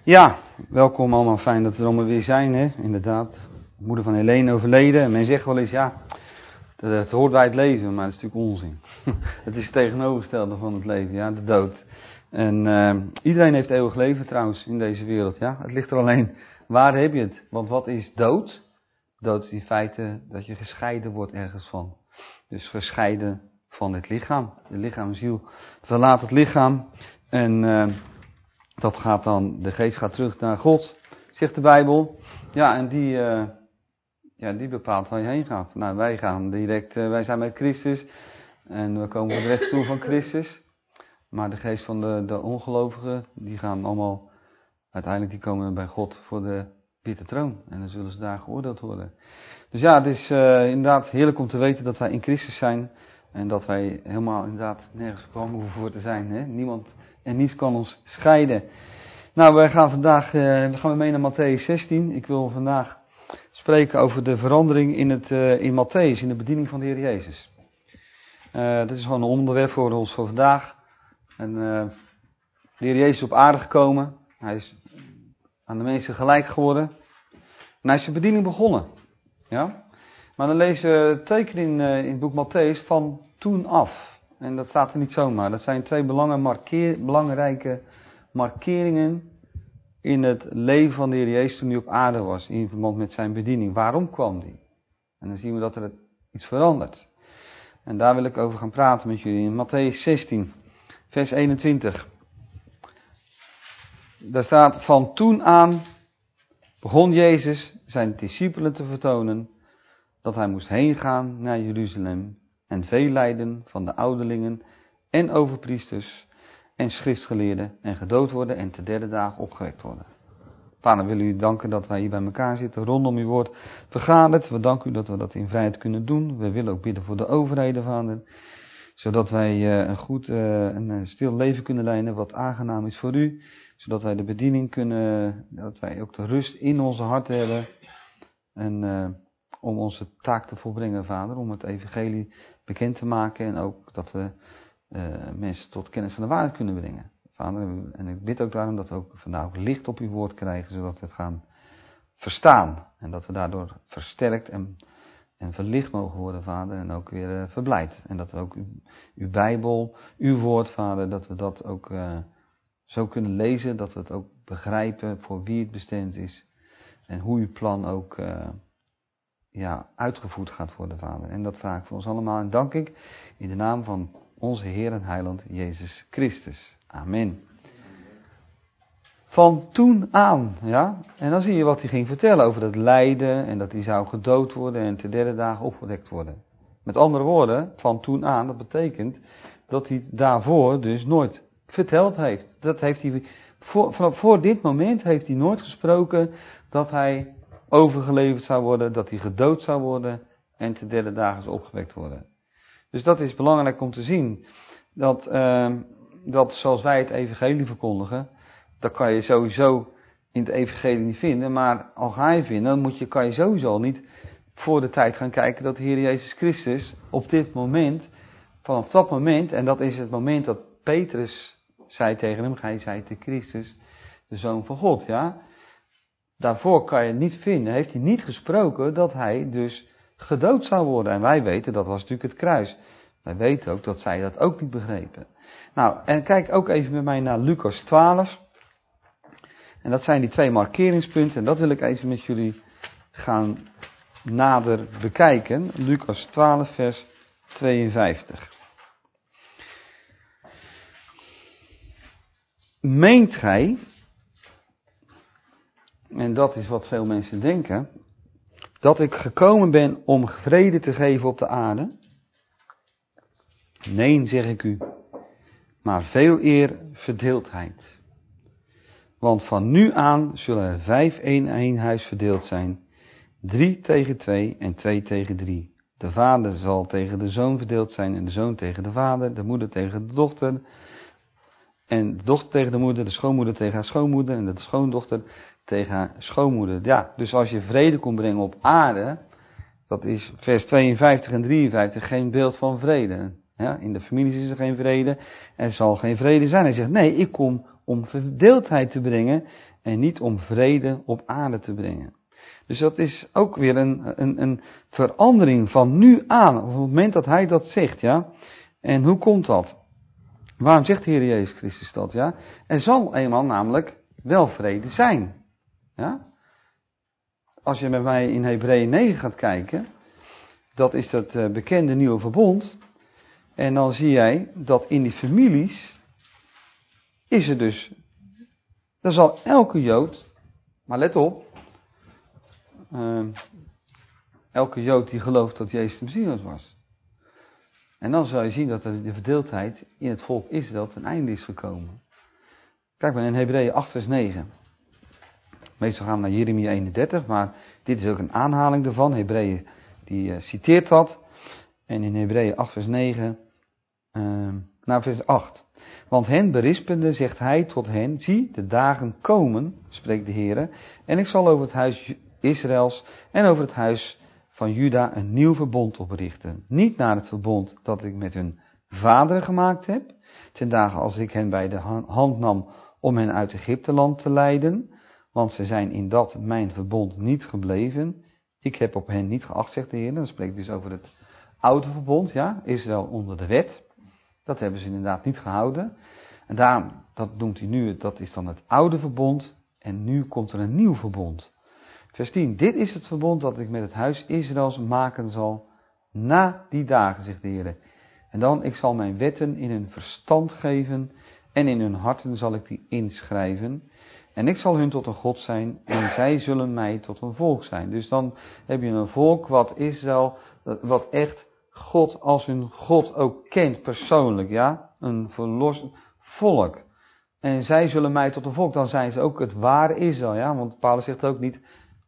Ja, welkom allemaal. Fijn dat we er allemaal weer zijn, hè? Inderdaad. De moeder van Helene overleden. En men zegt wel eens, ja, het hoort bij het leven, maar dat is natuurlijk onzin. Het is het tegenovergestelde van het leven, ja, de dood. En iedereen heeft eeuwig leven trouwens in deze wereld, ja. Het ligt er alleen, waar heb je het? Want wat is dood? Dood is in feite dat je gescheiden wordt ergens van. Dus gescheiden van het lichaam. De lichaam en ziel verlaat het lichaam. En dat gaat dan, de geest gaat terug naar God, zegt de Bijbel. Ja, en die bepaalt waar je heen gaat. Nou, wij gaan direct, wij zijn met Christus. En we komen op de rechtstoel van Christus. Maar de geest van de ongelovigen, die gaan allemaal, uiteindelijk die komen bij God voor de witte troon. En dan zullen ze daar geoordeeld worden. Dus ja, het is inderdaad heerlijk om te weten dat wij in Christus zijn. En dat wij helemaal inderdaad nergens bang hoeven voor te zijn. Hè? Niemand en niets kan ons scheiden. Nou, wij gaan vandaag mee naar Mattheüs 16. Ik wil vandaag spreken over de verandering in Mattheüs, in de bediening van de Heer Jezus. Dat is gewoon een onderwerp voor ons voor vandaag. En de Heer Jezus is op aarde gekomen. Hij is aan de mensen gelijk geworden. En hij is zijn bediening begonnen. Ja? Maar dan lezen we teken in het boek Mattheüs van toen af. En dat staat er niet zomaar. Dat zijn twee belangrijke markeringen in het leven van de Heer Jezus toen hij op aarde was. In verband met zijn bediening. Waarom kwam hij? En dan zien we dat er iets verandert. En daar wil ik over gaan praten met jullie. In Mattheüs 16, vers 21. Daar staat: van toen aan begon Jezus zijn discipelen te vertonen dat hij moest heen gaan naar Jeruzalem en veel lijden van de ouderlingen en overpriesters en schriftgeleerden en gedood worden en te derde dag opgewekt worden. Vader, we willen u danken dat wij hier bij elkaar zitten, rondom uw woord vergaderd. We danken u dat we dat in vrijheid kunnen doen. We willen ook bidden voor de overheden, Vader, zodat wij een goed en stil leven kunnen leiden wat aangenaam is voor u. Zodat wij de bediening kunnen, dat wij ook de rust in onze hart hebben en om onze taak te volbrengen, Vader, om het evangelie bekend te maken en ook dat we mensen tot kennis van de waarheid kunnen brengen. Vader, en ik bid ook daarom dat we ook vandaag ook licht op uw woord krijgen, zodat we het gaan verstaan. En dat we daardoor versterkt en verlicht mogen worden, Vader, en ook weer verblijd. En dat we ook uw Bijbel, uw woord, Vader, dat we dat ook zo kunnen lezen, dat we het ook begrijpen voor wie het bestemd is. En hoe uw plan ook uitgevoerd gaat worden, Vader. En dat vraag ik voor ons allemaal en dank ik in de naam van onze Heer en Heiland Jezus Christus. Amen. Van toen aan, ja. En dan zie je wat hij ging vertellen over dat lijden en dat hij zou gedood worden en te derde dagen opgewekt worden. Met andere woorden, van toen aan, dat betekent dat hij daarvoor dus nooit verteld heeft. Dat heeft hij, voor dit moment heeft hij nooit gesproken dat hij overgeleverd zou worden, dat hij gedood zou worden en te derde dagen opgewekt worden. Dus dat is belangrijk om te zien, dat zoals wij het evangelie verkondigen, dat kan je sowieso in het evangelie niet vinden, maar al ga je vinden, dan kan je sowieso al niet voor de tijd gaan kijken dat de Heer Jezus Christus op dit moment, vanaf dat moment, en dat is het moment dat Petrus zei tegen hem, hij zei te Christus, de Zoon van God, ja. Daarvoor kan je niet vinden, heeft hij niet gesproken dat hij dus gedood zou worden. En wij weten, dat was natuurlijk het kruis. Wij weten ook dat zij dat ook niet begrepen. Nou, en kijk ook even met mij naar Lucas 12. En dat zijn die twee markeringspunten. En dat wil ik even met jullie gaan nader bekijken. Lucas 12, vers 52. Meent gij, en dat is wat veel mensen denken, dat ik gekomen ben om vrede te geven op de aarde? Nee, zeg ik u, maar veel eer verdeeldheid. Want van nu aan zullen er 5 in één huis verdeeld zijn, 3 tegen 2 en 2 tegen 3. De vader zal tegen de zoon verdeeld zijn en de zoon tegen de vader, de moeder tegen de dochter, en de dochter tegen de moeder, de schoonmoeder tegen haar schoonmoeder en de schoondochter tegen haar schoonmoeder. Ja, dus als je vrede kon brengen op aarde, dat is vers 52 en 53 geen beeld van vrede. Ja, in de families is er geen vrede, er zal geen vrede zijn. Hij zegt, nee, ik kom om verdeeldheid te brengen en niet om vrede op aarde te brengen. Dus dat is ook weer een verandering van nu aan, op het moment dat hij dat zegt, ja. En hoe komt dat? Waarom zegt de Heer Jezus Christus dat, ja? Er zal eenmaal namelijk wel vrede zijn, ja. Als je met mij in Hebreeën 9 gaat kijken, dat is dat bekende nieuwe verbond. En dan zie jij dat in die families is er dus, dan zal elke Jood, maar let op, elke Jood die gelooft dat Jezus de Messias was. En dan zal je zien dat de verdeeldheid in het volk Israël ten einde is gekomen. Kijk maar in Hebreeën 8 vers 9. Meestal gaan we naar Jeremia 31, maar dit is ook een aanhaling daarvan. Hebreeën die citeert dat. En in Hebreeën 8 vers 9, naar vers 8. Want hen berispende zegt hij tot hen, zie, de dagen komen, spreekt de Heer, en ik zal over het huis Israëls en over het huis van Juda een nieuw verbond oprichten. Niet naar het verbond dat ik met hun vaderen gemaakt heb, ten dagen als ik hen bij de hand nam om hen uit Egypteland te leiden, want ze zijn in dat mijn verbond niet gebleven. Ik heb op hen niet geacht, zegt de Heer. Dan spreekt dus over het oude verbond, ja, Israël onder de wet. Dat hebben ze inderdaad niet gehouden. En daarom, dat noemt hij nu, dat is dan het oude verbond. En nu komt er een nieuw verbond. Vers 10. Dit is het verbond dat ik met het huis Israëls maken zal na die dagen, zegt de Heer. En dan, ik zal mijn wetten in hun verstand geven en in hun harten zal ik die inschrijven. En ik zal hun tot een God zijn en zij zullen mij tot een volk zijn. Dus dan heb je een volk wat Israël, wat echt God als hun God ook kent persoonlijk, ja. Een verlost volk. En zij zullen mij tot een volk, dan zijn ze ook het ware Israël, ja. Want Paulus zegt ook niet,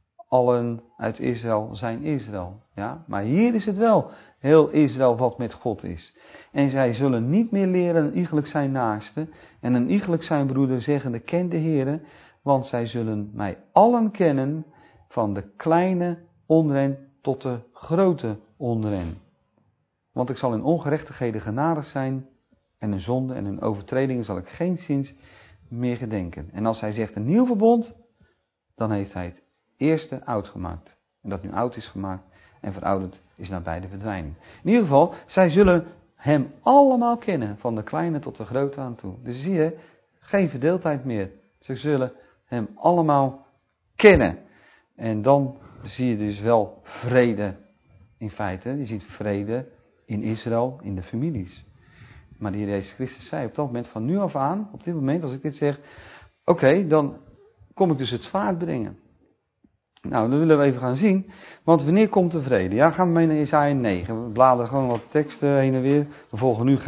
allen uit Israël zijn Israël, ja. Maar hier is het wel heel Israël wat met God is. En zij zullen niet meer leren een iegelijk zijn naaste en een iegelijk zijn broeder zeggende, ken de Heere, want zij zullen mij allen kennen, van de kleine onder hen tot de grote onder hen. Want ik zal in ongerechtigheden genadig zijn en in zonde en in overtredingen zal ik geen zins meer gedenken. En als hij zegt een nieuw verbond, dan heeft hij het eerste oud gemaakt. En dat nu oud is gemaakt en verouderd is nabij de verdwijning. In ieder geval, zij zullen hem allemaal kennen, van de kleine tot de grote aan toe. Dus zie je, geen verdeeldheid meer. Ze zullen hem allemaal kennen. En dan zie je dus wel vrede in feite. Je ziet vrede in Israël, in de families. Maar de Heer Jezus Christus zei op dat moment, van nu af aan, op dit moment, als ik dit zeg, oké, dan kom ik dus het zwaard brengen. Nou, dat willen we even gaan zien. Want wanneer komt de vrede? Ja, gaan we mee naar Jesaja 9. We bladeren gewoon wat teksten heen en weer. We volgen nu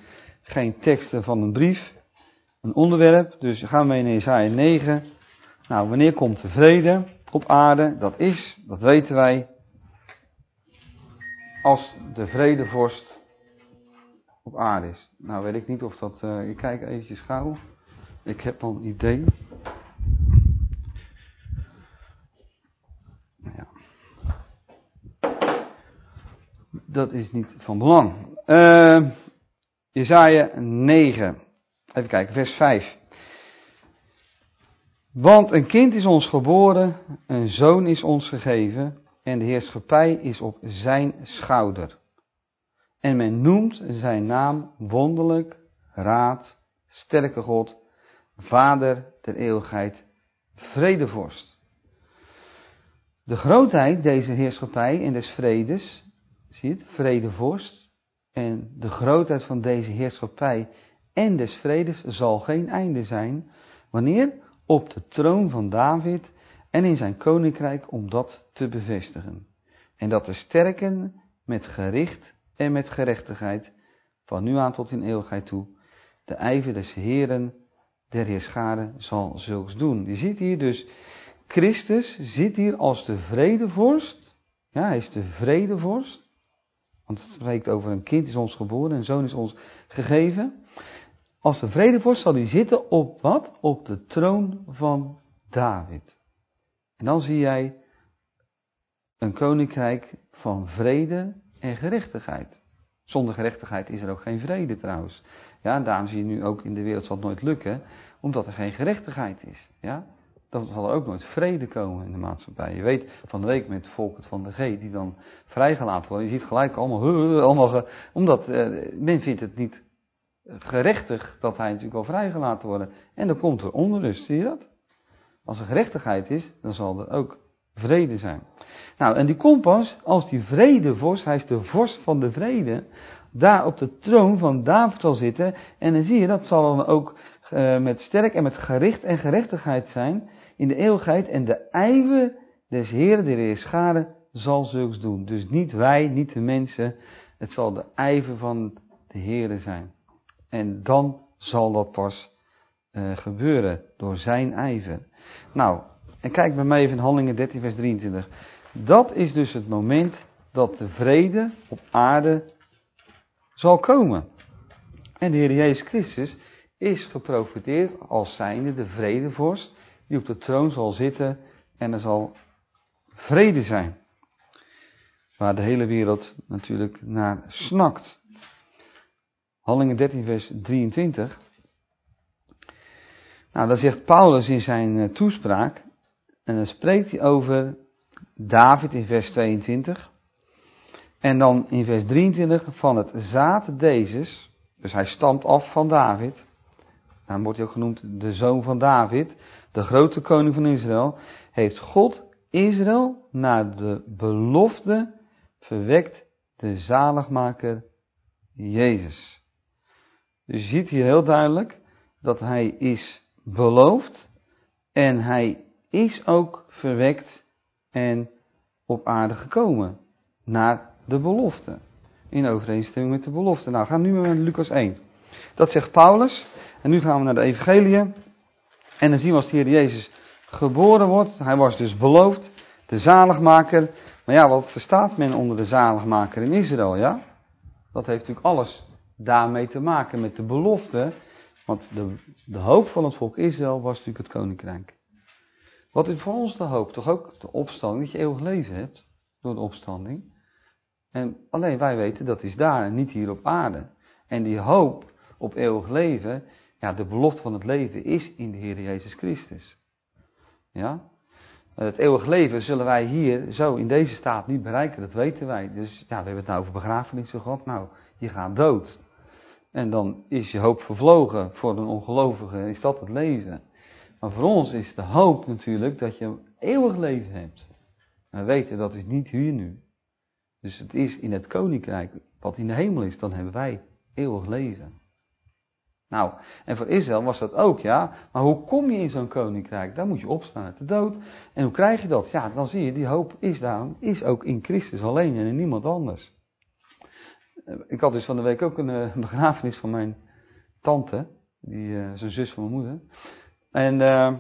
geen teksten van een brief, een onderwerp. Dus gaan we mee naar Jesaja 9. Nou, wanneer komt de vrede op aarde? Dat weten wij, als de vredevorst op aarde is. Nou, weet ik niet of dat... ik kijk eventjes gauw. Ik heb al een idee. Ja. Dat is niet van belang. Jesaja 9. Even kijken, vers 5. Want een kind is ons geboren, een zoon is ons gegeven, en de heerschappij is op zijn schouder. En men noemt zijn naam wonderlijk, raad, sterke God, vader der eeuwigheid, vredevorst. De grootheid deze heerschappij en des vredes, zie je het, vredevorst, en de grootheid van deze heerschappij en des vredes zal geen einde zijn, wanneer op de troon van David en in zijn koninkrijk om dat te bevestigen. En dat te sterken met gericht en met gerechtigheid, van nu aan tot in eeuwigheid toe. De ijver des Heeren der Heerscharen zal zulks doen. Je ziet hier dus, Christus zit hier als de vredevorst. Ja, hij is de vredevorst. Want het spreekt over een kind is ons geboren, een zoon is ons gegeven. Als de vredevorst zal hij zitten op wat? Op de troon van David. En dan zie jij een koninkrijk van vrede en gerechtigheid. Zonder gerechtigheid is er ook geen vrede trouwens. Ja, en daarom zie je nu ook in de wereld zal het nooit lukken Omdat er geen gerechtigheid is. Ja? Dan zal er ook nooit vrede komen in de maatschappij. Je weet van de week met Volkert van de G, die dan vrijgelaten worden. Je ziet gelijk allemaal omdat men vindt het niet gerechtig dat hij natuurlijk wel vrijgelaten wordt. En dan komt er onrust, zie je dat? Als er gerechtigheid is, dan zal er ook vrede zijn. Nou, en die komt pas als die vredevorst, hij is de vorst van de vrede, daar op de troon van David zal zitten. En dan zie je, dat zal dan ook met sterk en met gericht en gerechtigheid zijn in de eeuwigheid. En de ijver des Heeren, de Heerscharen, zal zulks doen. Dus niet wij, niet de mensen, het zal de ijver van de Heere zijn. En dan zal dat pas gebeuren, door zijn ijver. Nou, en kijk bij mij even in Handelingen 13 vers 23. Dat is dus het moment dat de vrede op aarde zal komen. En de Heer Jezus Christus is geprofeteerd als zijnde de vredevorst, die op de troon zal zitten en er zal vrede zijn. Waar de hele wereld natuurlijk naar snakt. Handelingen 13 vers 23. Nou, dan zegt Paulus in zijn toespraak, en dan spreekt hij over David in vers 22. En dan in vers 23, van het zaad Dezes, dus hij stamt af van David. Daarom wordt hij ook genoemd de zoon van David, de grote koning van Israël. Heeft God Israël naar de belofte verwekt, de zaligmaker Jezus. Dus je ziet hier heel duidelijk dat hij is beloofd en hij is ook verwekt en op aarde gekomen naar de belofte. In overeenstemming met de belofte. Nou, gaan we nu naar Lucas 1. Dat zegt Paulus. En nu gaan we naar de evangeliën. En dan zien we als de Heer Jezus geboren wordt. Hij was dus beloofd. De zaligmaker. Maar ja, wat verstaat men onder de zaligmaker in Israël, ja? Dat heeft natuurlijk alles daarmee te maken met de belofte. Want de hoop van het volk Israël was natuurlijk het koninkrijk. Wat is voor ons de hoop? Toch ook de opstanding, dat je eeuwig leven hebt door de opstanding. En alleen wij weten dat is daar en niet hier op aarde. En die hoop op eeuwig leven, ja, de belofte van het leven is in de Heer Jezus Christus. Ja? Het eeuwig leven zullen wij hier zo in deze staat niet bereiken, dat weten wij. Dus ja, we hebben het nou over begrafenissen gehad. Nou, je gaat dood. En dan is je hoop vervlogen. Voor een ongelovige is dat het leven. Maar voor ons is de hoop natuurlijk dat je een eeuwig leven hebt. We weten dat is niet hier nu. Dus het is in het koninkrijk wat in de hemel is, dan hebben wij eeuwig leven. Nou, en voor Israël was dat ook, ja. Maar hoe kom je in zo'n koninkrijk? Dan moet je opstaan uit de dood. En hoe krijg je dat? Ja, dan zie je, die hoop is ook in Christus alleen en in niemand anders. Ik had dus van de week ook een begrafenis van mijn tante, zijn zus van mijn moeder. En,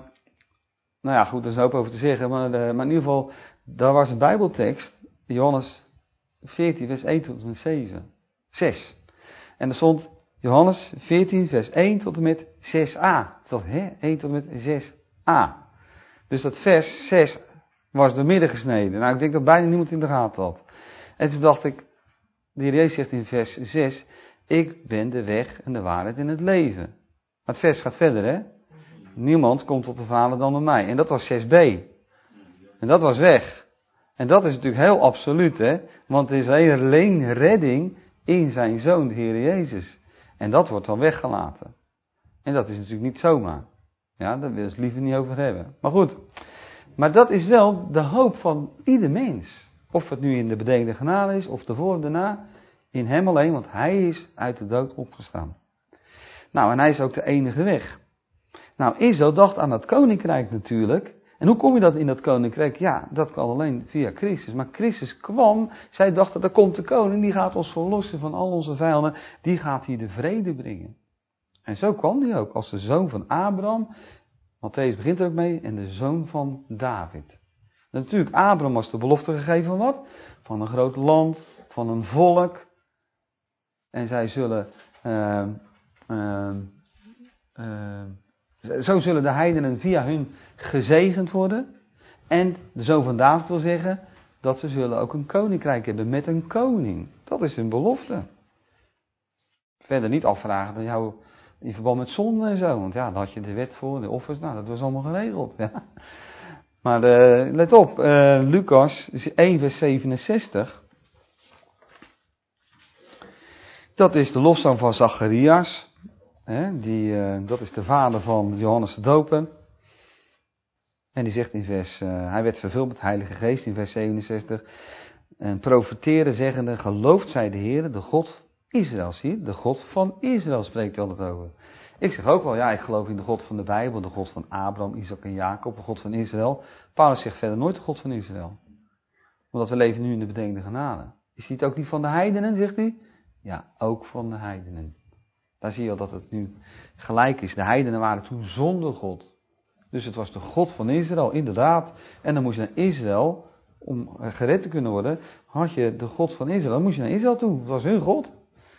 nou ja, goed, er is een hoop over te zeggen, maar in ieder geval, daar was een bijbeltekst, Johannes 14, vers 1 tot en met 6. En er stond Johannes 14, vers 1 tot en met 6a. Tot 1 tot en met 6a. Dus dat vers 6 was door midden gesneden. Nou, ik denk dat bijna niemand in de gaten had. En toen dacht ik, de Heer Jezus zegt in vers 6, ik ben de weg en de waarheid en het leven. Maar het vers gaat verder, hè. Niemand komt tot de Vader dan door mij. En dat was 6b. En dat was weg. En dat is natuurlijk heel absoluut, hè. Want er is alleen redding in zijn Zoon, de Heer Jezus. En dat wordt dan weggelaten. En dat is natuurlijk niet zomaar. Ja, daar wil je het liever niet over hebben. Maar goed. Maar dat is wel de hoop van ieder mens. Of het nu in de bedenkende genade is, of ervoor of daarna. In hem alleen, want hij is uit de dood opgestaan. Nou, en hij is ook de enige weg. Nou, Israël dacht aan dat koninkrijk natuurlijk. En hoe kom je dat in dat koninkrijk? Ja, dat kan alleen via Christus. Maar Christus kwam, zij dachten, er komt de koning, die gaat ons verlossen van al onze vijanden. Die gaat hier de vrede brengen. En zo kwam hij ook, als de zoon van Abraham. Matthäus begint er ook mee, en de zoon van David. En natuurlijk, Abraham was de belofte gegeven van wat? Van een groot land, van een volk. En zij zullen... Zo zullen de heidenen via hun gezegend worden. En de zoon van David wil zeggen dat ze zullen ook een koninkrijk hebben met een koning. Dat is hun belofte. Verder niet afvragen aan jouw In verband met zonde en zo. Want ja, daar had je de wet voor, de offers. Nou, dat was allemaal geregeld. Ja. Maar let op, Lucas 1 vers 67. Dat is de lofzang van Zacharias. Dat is de vader van Johannes de Doper. En die zegt in hij werd vervuld met de Heilige Geest in vers 67. En profeteerde zeggende, geloofd zij de Heer, de God Israëls. Hier, de God van Israël spreekt hij altijd over. Ik zeg ook wel, ja, ik geloof in de God van de Bijbel, de God van Abraham, Isaac en Jacob, de God van Israël. Paulus zegt verder nooit de God van Israël. Omdat we leven nu in de bedenkende genade. Is hij het ook niet van de heidenen, zegt hij? Ja, ook van de heidenen. Daar zie je al dat het nu gelijk is. De heidenen waren toen zonder God. Dus het was de God van Israël, inderdaad. En dan moest je naar Israël, om gered te kunnen worden, had je de God van Israël. Dan moest je naar Israël toe, dat was hun God.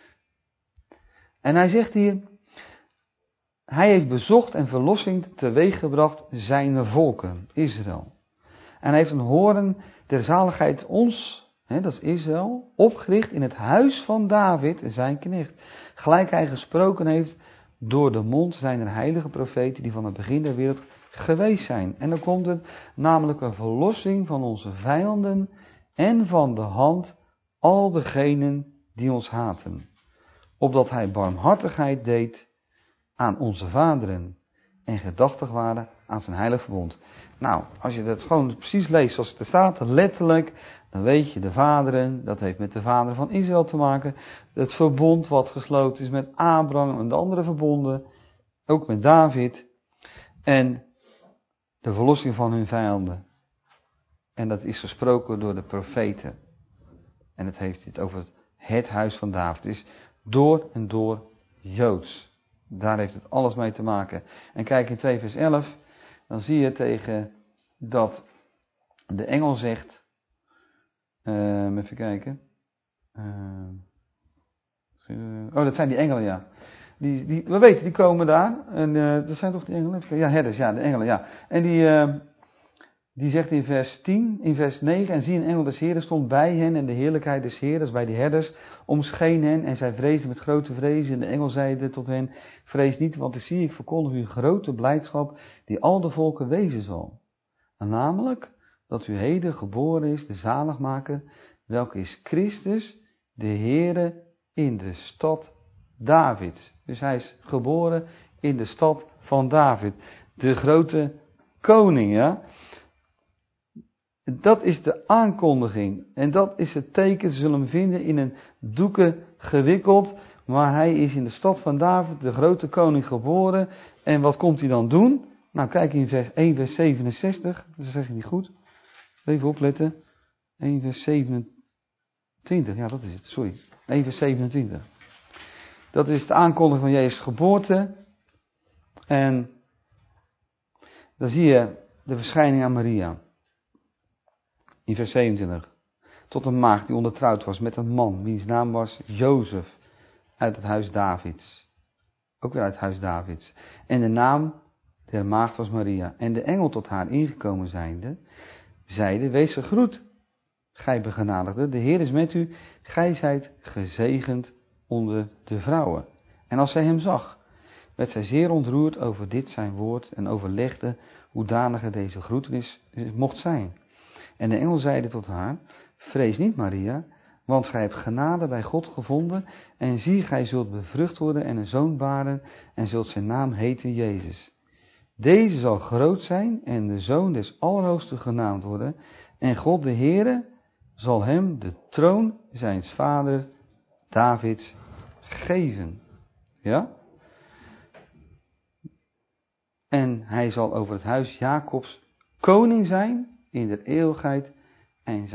En hij zegt hier, hij heeft bezocht en verlossing teweeggebracht zijn volken, Israël. En hij heeft een hoorn der zaligheid ons, dat is Israël, opgericht in het huis van David, zijn knecht. Gelijk hij gesproken heeft door de mond zijner heilige profeten die van het begin der wereld geweest zijn. En dan komt het namelijk een verlossing van onze vijanden en van de hand al degenen die ons haten. Opdat hij barmhartigheid deed aan onze vaderen en gedachtig waren aan zijn heilig verbond. Nou, als je dat gewoon precies leest zoals het er staat, letterlijk, dan weet je de vaderen, dat heeft met de vader van Israël te maken. Het verbond wat gesloten is met Abraham en de andere verbonden, ook met David. En de verlossing van hun vijanden. En dat is gesproken door de profeten. En het heeft het over het huis van David. Het is door en door Joods. Daar heeft het alles mee te maken. En kijk in 2 vers 11, dan zie je tegen dat de engel zegt, even kijken. Dat zijn die engelen, ja. We weten, die komen daar. En dat zijn toch die engelen? Ja, herders, ja, de engelen, ja. En die zegt in vers 10, in vers 9, en zie een engel des Heeren stond bij hen en de heerlijkheid des Heeren, bij die herders, omscheen hen en zij vreesden met grote vrees. En de engel zeide tot hen, vrees niet, want ik verkondig u een grote blijdschap die al de volken wezen zal. En namelijk, dat u heden geboren is, de zaligmaker, welke is Christus, de Heere, in de stad Davids. Dus hij is geboren in de stad van David, de grote koning, ja. Dat is de aankondiging. En dat is het teken. Ze zullen hem vinden in een doeken gewikkeld. Maar hij is in de stad van David, de grote koning, geboren. En wat komt hij dan doen? Nou, kijk in vers 1 vers 67. Dat zeg ik niet goed. Even opletten. 1 vers 27. Ja, dat is het. Sorry. 1 vers 27. Dat is de aankondiging van Jezus' geboorte. En dan zie je de verschijning aan Maria. In vers 27. Tot een maagd die ondertrouwd was met een man, wiens naam was Jozef, uit het huis Davids. Ook weer uit het huis Davids. En de naam der maagd was Maria. En de engel tot haar ingekomen zijnde, zeide, wees gegroet, gij begenadigde, de Heer is met u, gij zijt gezegend onder de vrouwen. En als zij hem zag, werd zij zeer ontroerd over dit zijn woord en overlegde hoedanige deze groetenis mocht zijn. En de engel zeide tot haar, vrees niet Maria, want gij hebt genade bij God gevonden, en zie, gij zult bevrucht worden en een zoon baren, en zult zijn naam heten Jezus. Deze zal groot zijn en de zoon des Allerhoogsten genaamd worden, en God de Heere zal hem de troon zijns vaders Davids geven. Ja? En hij zal over het huis Jacobs koning zijn in de eeuwigheid, en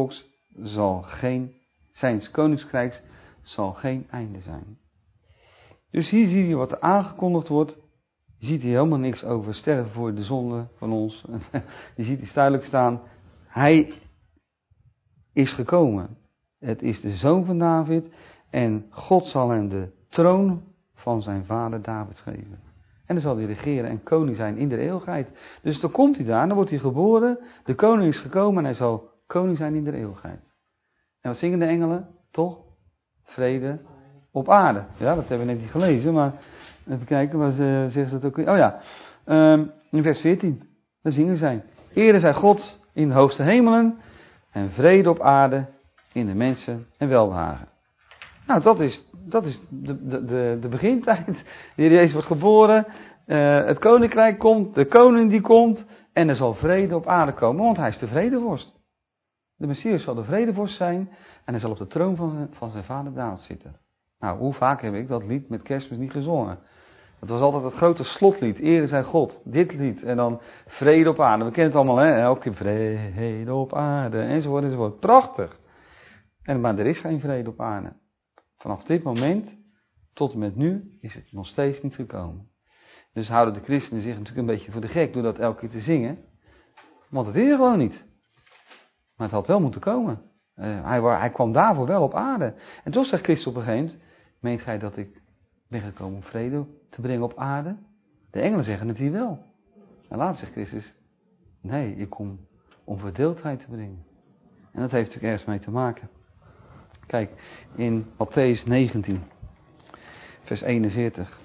zijns koninkrijks zal geen einde zijn. Dus hier zie je wat er aangekondigd wordt. Je ziet hier helemaal niks over sterven voor de zonde van ons. Je ziet hier duidelijk staan, hij is gekomen. Het is de zoon van David en God zal hem de troon van zijn vader David geven. En dan zal hij regeren en koning zijn in de eeuwigheid. Dus dan komt hij daar, dan wordt hij geboren, de koning is gekomen en hij zal koning zijn in de eeuwigheid. En wat zingen de engelen? Toch? Vrede op aarde. Ja, dat hebben we net niet gelezen, maar even kijken, waar zegt het ook weer? Oh ja, in vers 14, daar zingen zij. Ere zij God in de hoogste hemelen en vrede op aarde in de mensen en welbehagen. Nou, dat is de begintijd. De Heer Jezus wordt geboren, het koninkrijk komt, de koning die komt en er zal vrede op aarde komen, want hij is de vredevorst. De Messias zal de vredevorst zijn en hij zal op de troon van zijn vader David zitten. Nou, hoe vaak heb ik dat lied met Kerstmis niet gezongen? Dat was altijd het grote slotlied, ere zij God, dit lied en dan vrede op aarde. We kennen het allemaal, hè? Elke keer vrede op aarde, enzovoort, enzovoort. Prachtig. Maar er is geen vrede op aarde. Vanaf dit moment tot en met nu is het nog steeds niet gekomen. Dus houden de christenen zich natuurlijk een beetje voor de gek door dat elke keer te zingen. Want het is er gewoon niet. Maar het had wel moeten komen. Hij kwam daarvoor wel op aarde. En toch zegt Christus op een gegeven moment, meent gij dat ik ben gekomen om vrede te brengen op aarde? De engelen zeggen het hier wel. En later zegt Christus, nee, ik kom om verdeeldheid te brengen. En dat heeft natuurlijk ergens mee te maken. Kijk, in Mattheüs 19, vers 41.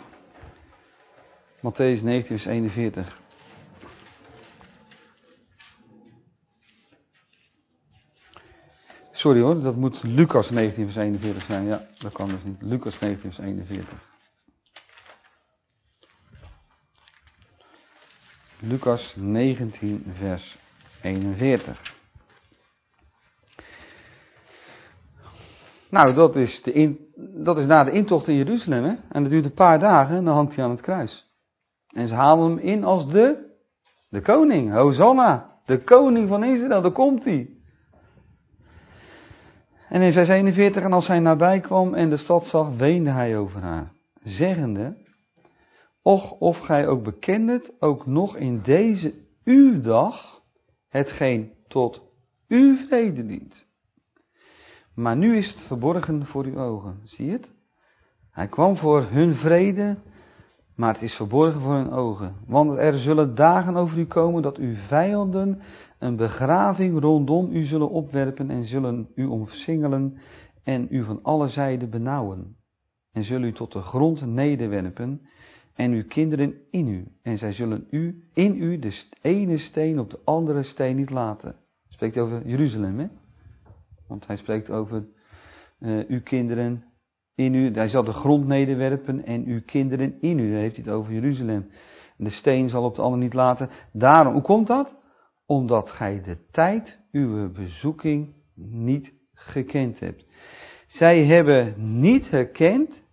Mattheüs 19, vers 41. Sorry hoor, dat moet Lucas 19, vers 41 zijn. Ja, dat kan dus niet. Lucas 19, vers 41. Lucas 19, vers 41. Nou, dat is na de intocht in Jeruzalem, hè? En dat duurt een paar dagen en dan hangt hij aan het kruis. En ze halen hem in als de koning, Hosanna, de koning van Israël, daar komt hij. En in vers 41, en als hij nabij kwam en de stad zag, weende hij over haar, zeggende, och, of gij ook bekendet, ook nog in deze uw dag, hetgeen tot uw vrede dient. Maar nu is het verborgen voor uw ogen. Zie je het? Hij kwam voor hun vrede, maar het is verborgen voor hun ogen. Want er zullen dagen over u komen dat uw vijanden een begraving rondom u zullen opwerpen en zullen u omsingelen en u van alle zijden benauwen. En zullen u tot de grond nederwerpen en uw kinderen in u. En zij zullen in u de ene steen op de andere steen niet laten. Hij spreekt over Jeruzalem, hè? Want hij spreekt over uw kinderen in u. Hij zal de grond nederwerpen en uw kinderen in u. Dan heeft hij het over Jeruzalem. En de steen zal op de ander niet laten. Daarom, hoe komt dat? Omdat gij de tijd uw bezoeking niet gekend hebt. Zij hebben niet herkend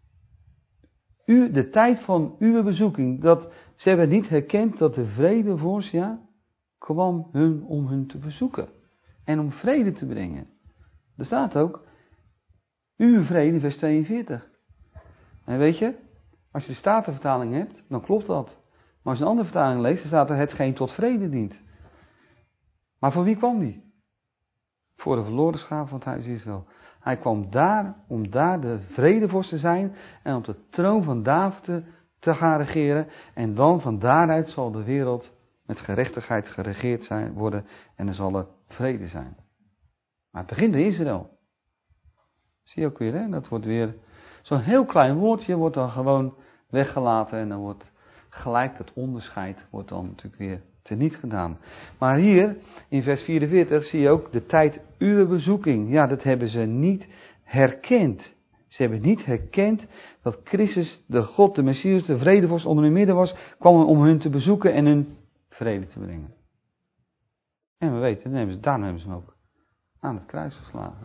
de tijd van uw bezoeking. Ze hebben niet herkend dat de vredevorst kwam om hun te bezoeken. En om vrede te brengen. Er staat ook, uw vrede, vers 42. En weet je, als je de Statenvertaling hebt, dan klopt dat. Maar als je een andere vertaling leest, dan staat er hetgeen tot vrede dient. Maar voor wie kwam die? Voor de verloren schapen van het huis Israël. Hij kwam daar om daar de vredevorst te zijn en op de troon van David te gaan regeren. En dan van daaruit zal de wereld met gerechtigheid geregeerd worden en er zal er vrede zijn. Maar het begint in Israël. Zie je ook weer, hè? Dat wordt weer zo'n heel klein woordje wordt dan gewoon weggelaten en dan wordt gelijk dat onderscheid wordt dan natuurlijk weer teniet gedaan. Maar hier in vers 44 zie je ook de tijd uw bezoeking. Ja, dat hebben ze niet herkend. Ze hebben niet herkend dat Christus, de God, de Messias, de vredevorst onder hun midden was, kwam om hun te bezoeken en hun vrede te brengen. En we weten, daarom hebben ze hem ook aan het kruis geslagen.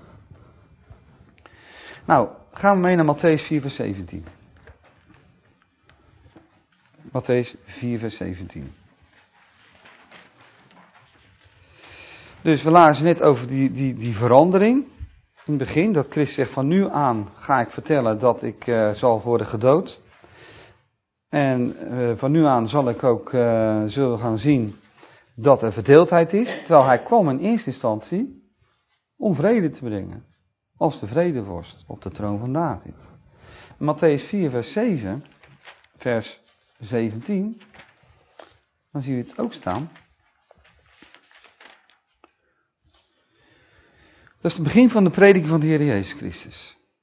Nou, gaan we mee naar Mattheüs 4 vers 17. Mattheüs 4 vers 17. Dus we lazen net over die verandering. In het begin, dat Christus zegt van nu aan ga ik vertellen dat ik zal worden gedood. En van nu aan zal ik ook zullen gaan zien dat er verdeeldheid is. Terwijl hij kwam in eerste instantie om vrede te brengen. Als de vredevorst op de troon van David. Mattheüs 4 vers 7, vers 17. Dan zie je het ook staan. Dat is het begin van de prediking van de Heer Jezus Christus.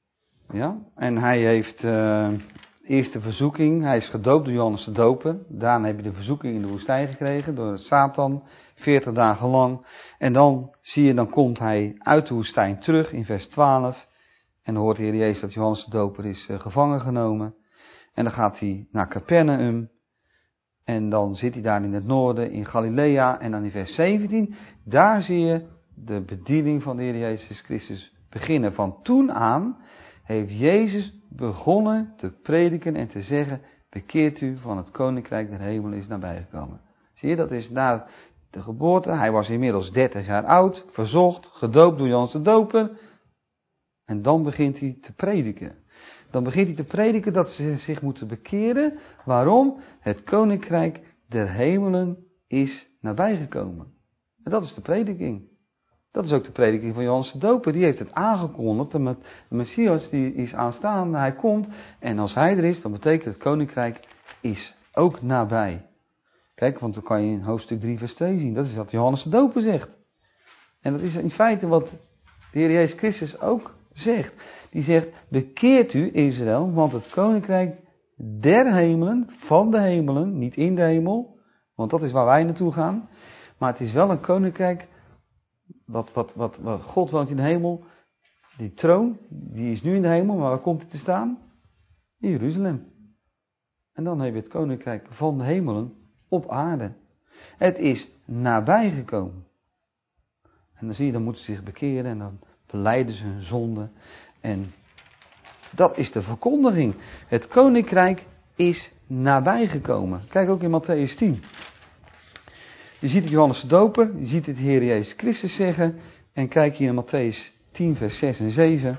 Ja? En hij heeft eerst de verzoeking. Hij is gedoopt door Johannes de Doper. Daarna heb je de verzoeking in de woestijn gekregen door Satan. 40 dagen lang. En dan zie je, dan komt hij uit de woestijn terug in vers 12. En dan hoort de Heer Jezus dat Johannes de Doper is gevangen genomen. En dan gaat hij naar Capernaum. En dan zit hij daar in het noorden, in Galilea. En dan in vers 17, daar zie je de bediening van de Heer Jezus Christus beginnen. Van toen aan heeft Jezus begonnen te prediken en te zeggen: bekeert u, van het koninkrijk der hemelen is nabijgekomen. Zie je, dat is na de geboorte. Hij was inmiddels 30 jaar oud, verzocht, gedoopt door Johannes de Doper. En dan begint hij te prediken. Dan begint hij te prediken dat ze zich moeten bekeren. Waarom? Het koninkrijk der hemelen is nabijgekomen. En dat is de prediking. Dat is ook de prediking van Johannes de Doper. Die heeft het aangekondigd. De Messias die is aanstaande. Hij komt. En als hij er is, dan betekent het koninkrijk is ook nabij. Kijk, want dan kan je in hoofdstuk 3 vers 2 zien. Dat is wat Johannes de Doper zegt. En dat is in feite wat de Heer Jezus Christus ook zegt. Die zegt: bekeert u Israël, want het koninkrijk der hemelen, van de hemelen, niet in de hemel, want dat is waar wij naartoe gaan. Maar het is wel een koninkrijk, wat God woont in de hemel. Die troon, die is nu in de hemel, maar waar komt hij te staan? In Jeruzalem. En dan heb je het koninkrijk van de hemelen op aarde. Het is nabijgekomen. En dan zie je, dan moeten ze zich bekeren en dan belijden ze hun zonde. En dat is de verkondiging. Het koninkrijk is nabijgekomen. Kijk ook in Mattheüs 10. Je ziet het Johannes de Doper, je ziet het Heer Jezus Christus zeggen. En kijk hier in Mattheüs 10 vers 6 en 7.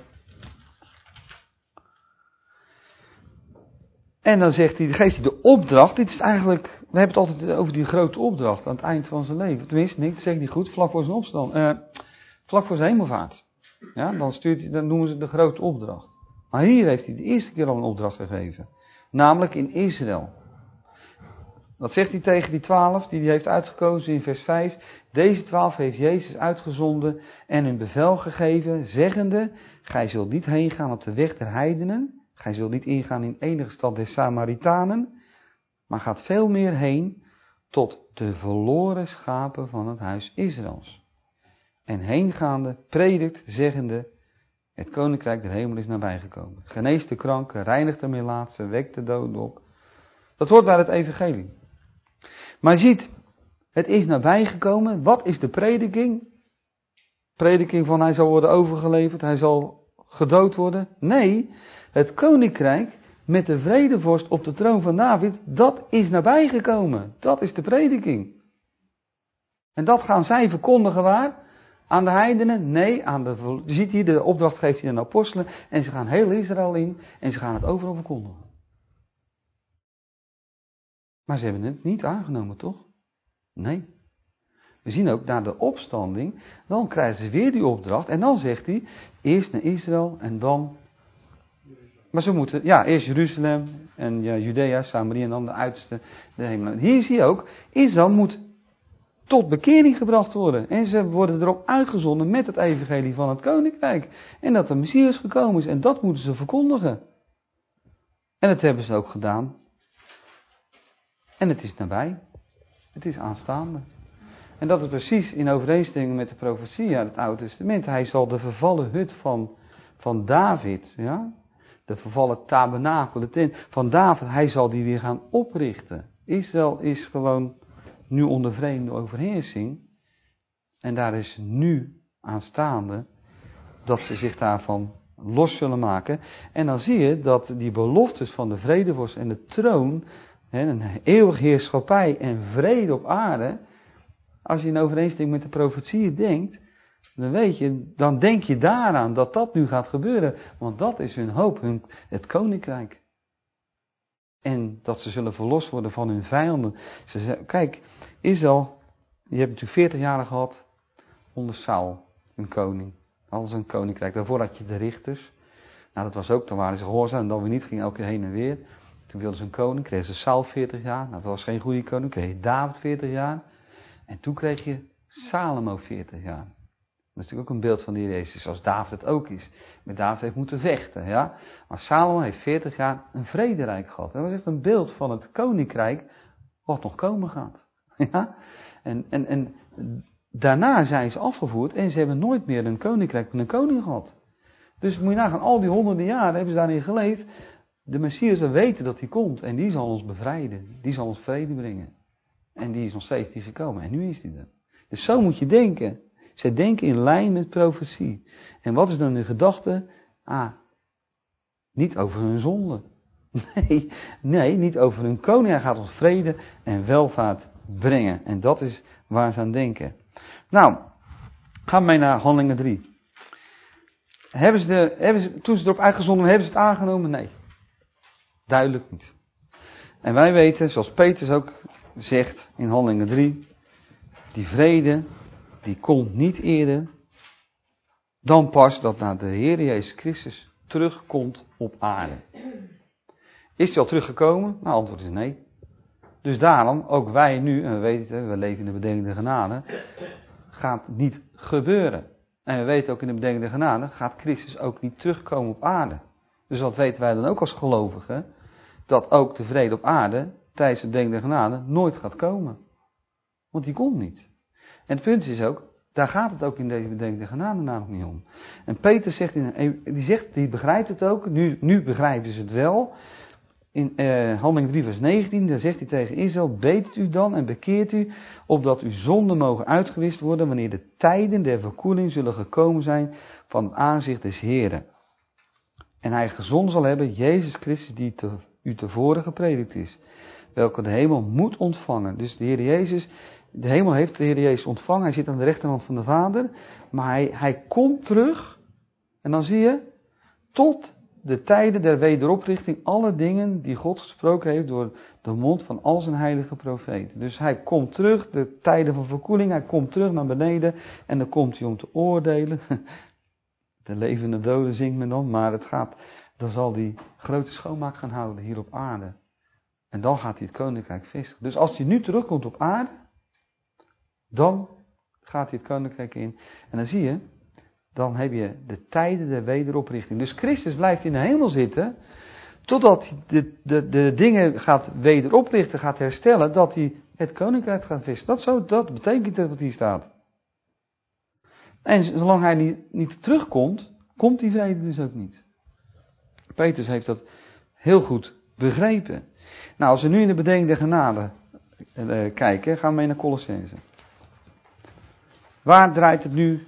En dan zegt hij, geeft hij de opdracht. Dit is eigenlijk, we hebben het altijd over die grote opdracht aan het eind van zijn leven. Tenminste, nee, dat zeg ik niet goed, vlak voor zijn opstand. Vlak voor zijn hemelvaart. Ja, dan noemen ze het de grote opdracht. Maar hier heeft hij de eerste keer al een opdracht gegeven. Namelijk in Israël. Wat zegt hij tegen die 12 die hij heeft uitgekozen in vers 5? Deze 12 heeft Jezus uitgezonden en een bevel gegeven, zeggende: gij zult niet heen gaan op de weg der heidenen. Gij zult niet ingaan in enige stad der Samaritanen. Maar gaat veel meer heen tot de verloren schapen van het huis Israëls. En heengaande predikt, zeggende: het koninkrijk der hemel is nabijgekomen. Geneest de kranken, reinigt de melaatsen, wekt de doden op. Dat hoort bij het evangelie. Maar je ziet, het is nabijgekomen. Wat is de prediking? Prediking van hij zal worden overgeleverd, hij zal gedood worden. Nee, het koninkrijk met de vredevorst op de troon van David, dat is nabijgekomen. Dat is de prediking. En dat gaan zij verkondigen waar? Aan de heidenen? Nee, je ziet hier, de opdracht geeft hij aan de apostelen. En ze gaan heel Israël in en ze gaan het overal verkondigen. Maar ze hebben het niet aangenomen, toch? Nee. We zien ook, na de opstanding, dan krijgen ze weer die opdracht. En dan zegt hij, eerst naar Israël en dan... Maar ze moeten, ja, eerst Jeruzalem en ja, Judea, Samaria en dan de uiterste, de hemel. Hier zie je ook, Israël moet tot bekering gebracht worden. En ze worden erop uitgezonden met het evangelie van het koninkrijk. En dat de Messias gekomen is. En dat moeten ze verkondigen. En dat hebben ze ook gedaan. En het is nabij. Het is aanstaande. En dat is precies in overeenstemming met de profetie uit het Oude Testament. Hij zal de vervallen hut van David, ja, de vervallen tabernakel, de tent van David, hij zal die weer gaan oprichten. Israël is gewoon nu onder vreemde overheersing. En daar is nu aanstaande dat ze zich daarvan los zullen maken. En dan zie je dat die beloftes van de vredevorst en de troon, een eeuwig heerschappij en vrede op aarde, als je in overeenstemming met de profetieën denkt, dan denk je daaraan dat dat nu gaat gebeuren. Want dat is hun hoop, het koninkrijk. En dat ze zullen verlost worden van hun vijanden. Kijk, Israël, je hebt natuurlijk 40 jaar gehad onder Saul, een koning. Alles een koninkrijk. Daarvoor had je de richters. Nou, dat was ook, dan waren ze gehoorzaam en dan weer niet, ging elke keer heen en weer. Toen wilden ze een koning, kregen ze Saul 40 jaar. Nou, dat was geen goede koning, kreeg je David 40 jaar. En toen kreeg je Salomo 40 jaar. Dat is natuurlijk ook een beeld van de Heer Jezus, zoals David het ook is. Met David heeft moeten vechten, ja. Maar Salomo heeft 40 jaar een vrederijk gehad. En dat is echt een beeld van het koninkrijk wat nog komen gaat. Ja? En daarna zijn ze afgevoerd en ze hebben nooit meer een koninkrijk met een koning gehad. Dus moet je nagaan, al die honderden jaren hebben ze daarin geleefd. De Messias, we weten dat hij komt en die zal ons bevrijden. Die zal ons vrede brengen. En die is nog steeds niet gekomen en nu is hij er. Dus zo moet je denken. Zij denken in lijn met profetie. En wat is dan de gedachte? Niet over hun zonde. Nee, niet over hun koning. Hij gaat ons vrede en welvaart brengen. En dat is waar ze aan denken. Nou, gaan we mee naar Handelingen 3. Toen ze erop uitgezonden hebben ze het aangenomen? Nee. Duidelijk niet. En wij weten, zoals Petrus ook zegt in Handelingen 3, die vrede, die komt niet eerder dan pas dat naar de Heer Jezus Christus terugkomt op aarde. Is hij al teruggekomen? Nou, antwoord is nee. Dus daarom, ook wij nu, en we weten het, we leven in de bedenkende genade, gaat niet gebeuren. En we weten ook in de bedenkende genade, gaat Christus ook niet terugkomen op aarde. Dus wat weten wij dan ook als gelovigen? Dat ook de vrede op aarde, tijdens de bedenkende genade, nooit gaat komen. Want die komt niet. En het punt is ook, daar gaat het ook in deze bedenkende genade namelijk niet om. En Peter zegt, die begrijpt het ook, nu begrijpen ze het wel. In Handelingen 3 vers 19, daar zegt hij tegen Israël, betert u dan en bekeert u, opdat uw zonden mogen uitgewist worden, wanneer de tijden der verkoeling zullen gekomen zijn van het aanzicht des Heren. En hij gezonden zal hebben, Jezus Christus, die u tevoren gepredikt is, welke de hemel moet ontvangen. Dus de Heer Jezus, de hemel heeft de Heer Jezus ontvangen, hij zit aan de rechterhand van de Vader, maar hij komt terug, en dan zie je, tot de tijden der wederoprichting, alle dingen die God gesproken heeft door de mond van al zijn heilige profeten. Dus hij komt terug, de tijden van verkoeling, hij komt terug naar beneden en dan komt hij om te oordelen. De levende doden zingt men dan, maar dan zal hij grote schoonmaak gaan houden hier op aarde. En dan gaat hij het koninkrijk vestigen. Dus als hij nu terugkomt op aarde, dan gaat hij het koninkrijk in. En dan zie je, dan heb je de tijden der wederoprichting. Dus Christus blijft in de hemel zitten, totdat hij de dingen gaat wederoprichten, gaat herstellen, dat hij het koninkrijk gaat vestigen. Dat betekent het wat hier staat. En zolang hij niet terugkomt, komt die vrede dus ook niet. Petrus heeft dat heel goed begrepen. Nou, als we nu in de bedenkende genade kijken, gaan we mee naar Colossenzen. Waar draait het nu,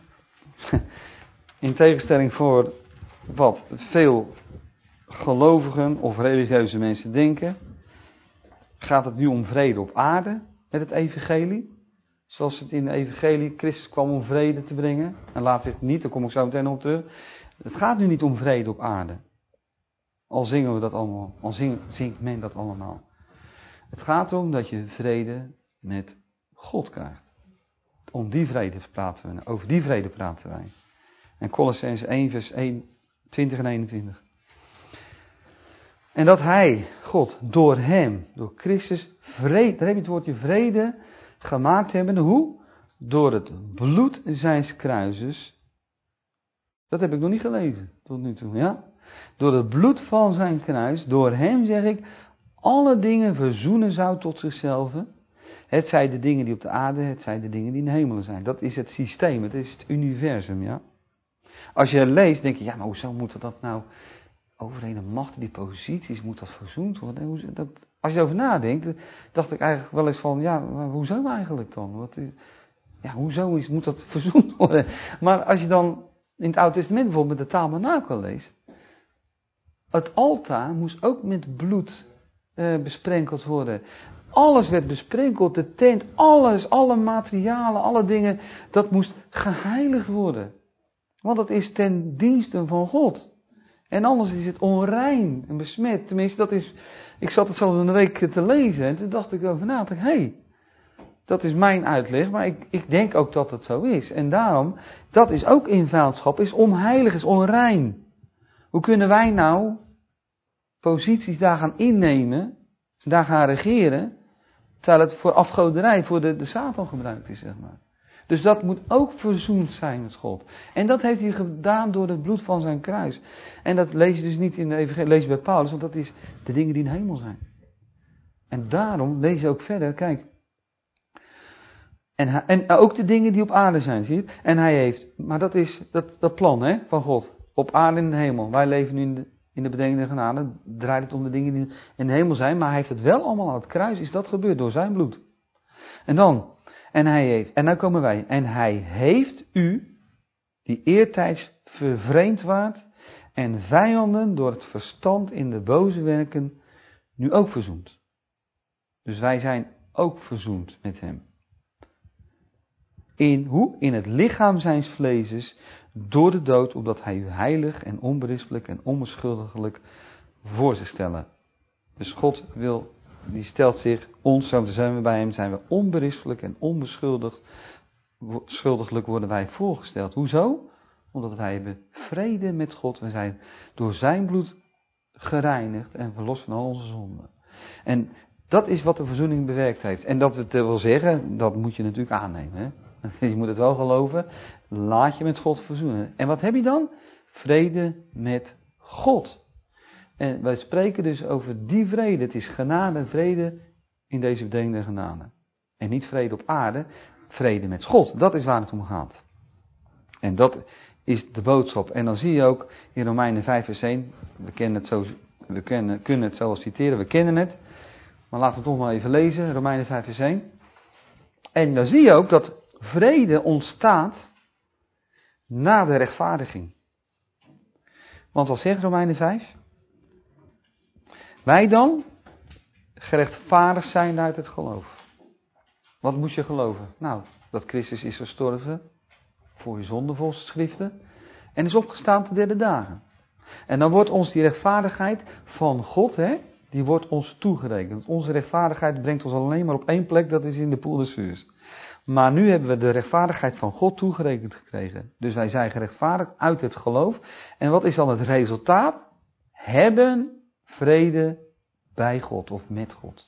in tegenstelling voor wat veel gelovigen of religieuze mensen denken, gaat het nu om vrede op aarde met het evangelie? Zoals het in de evangelie, Christus kwam om vrede te brengen. En laat het niet, daar kom ik zo meteen op terug. Het gaat nu niet om vrede op aarde. Al zingen we dat allemaal, al zingt men dat allemaal. Het gaat erom dat je vrede met God krijgt. Om die vrede praten we, over die vrede praten wij. En Colossenzen 1 vers 20 en 21. En dat hij, God, door hem, door Christus, vrede, daar heb je het woordje vrede gemaakt hebben. Hoe? Door het bloed zijns kruises. Dat heb ik nog niet gelezen tot nu toe, ja? Door het bloed van zijn kruis, door hem zeg ik, alle dingen verzoenen zou tot zichzelf. Het zij de dingen die op de aarde, het zij de dingen die in de hemelen zijn. Dat is het systeem, het is het universum, ja? Als je leest, denk je, ja, maar hoezo moet dat nou overeen de machten, die posities, moet dat verzoend worden? Als je erover nadenkt, dacht ik eigenlijk wel eens van, ja, maar hoezo eigenlijk dan? Hoezo moet dat verzoend worden? Maar als je dan in het Oude Testament bijvoorbeeld met de tabernakel leest, het altaar moest ook met bloed besprenkeld worden. Alles werd besprenkeld, de tent, alles, alle materialen, alle dingen, dat moest geheiligd worden. Want dat is ten dienste van God. En anders is het onrein en besmet. Tenminste, ik zat het zo een week te lezen en toen dacht ik over na. Dat is mijn uitleg, maar ik denk ook dat het zo is. En daarom, dat is ook in vijandschap, is onheilig, is onrein. Hoe kunnen wij nou posities daar gaan innemen, daar gaan regeren, terwijl het voor afgoderij, voor de Satan gebruikt is, zeg maar. Dus dat moet ook verzoend zijn met God. En dat heeft hij gedaan door het bloed van zijn kruis. En dat lees je dus niet in de evangelie, lees je bij Paulus, want dat is de dingen die in de hemel zijn. En daarom lees je ook verder, kijk. En ook de dingen die op aarde zijn, zie je het? En hij heeft, maar dat is dat plan hè, van God. Op aarde en in de hemel. Wij leven nu in de bedenkende genade. Draait het om de dingen die in de hemel zijn. Maar hij heeft het wel allemaal aan het kruis. Is dat gebeurd door zijn bloed. En dan. En nou komen wij. En hij heeft u, die eertijds vervreemd waart. En vijanden door het verstand in de boze werken. Nu ook verzoend. Dus wij zijn ook verzoend met hem. In het lichaam zijns vleeses, door de dood, opdat hij u heilig en onberispelijk en onbeschuldigelijk voor zich stellen. Dus God die stelt zich ons, zo zijn we bij hem, zijn we onberispelijk en onbeschuldigelijk worden wij voorgesteld. Hoezo? Omdat wij hebben vrede met God. We zijn door zijn bloed gereinigd en verlost van al onze zonden. En dat is wat de verzoening bewerkt heeft. En dat wil zeggen, dat moet je natuurlijk aannemen. Hè? Je moet het wel geloven. Laat je met God verzoenen. En wat heb je dan? Vrede met God. En wij spreken dus over die vrede. Het is genade en vrede in deze bedenkende genade. En niet vrede op aarde, vrede met God. Dat is waar het om gaat. En dat is de boodschap. En dan zie je ook in Romeinen 5 vers 1. We kunnen het zo citeren, we kennen het. Maar laten we het nog maar even lezen, Romeinen 5 vers 1. En dan zie je ook dat vrede ontstaat na de rechtvaardiging. Want wat zegt Romeinen 5? Wij dan gerechtvaardigd zijn uit het geloof. Wat moet je geloven? Nou, dat Christus is gestorven voor je zonde volgens de schriften. En is opgestaan de derde dagen. En dan wordt ons die rechtvaardigheid van God, die wordt ons toegerekend. Onze rechtvaardigheid brengt ons alleen maar op één plek, dat is in de poel des vuurs. Maar nu hebben we de rechtvaardigheid van God toegerekend gekregen. Dus wij zijn gerechtvaardigd uit het geloof. En wat is dan het resultaat? Hebben vrede bij God of met God.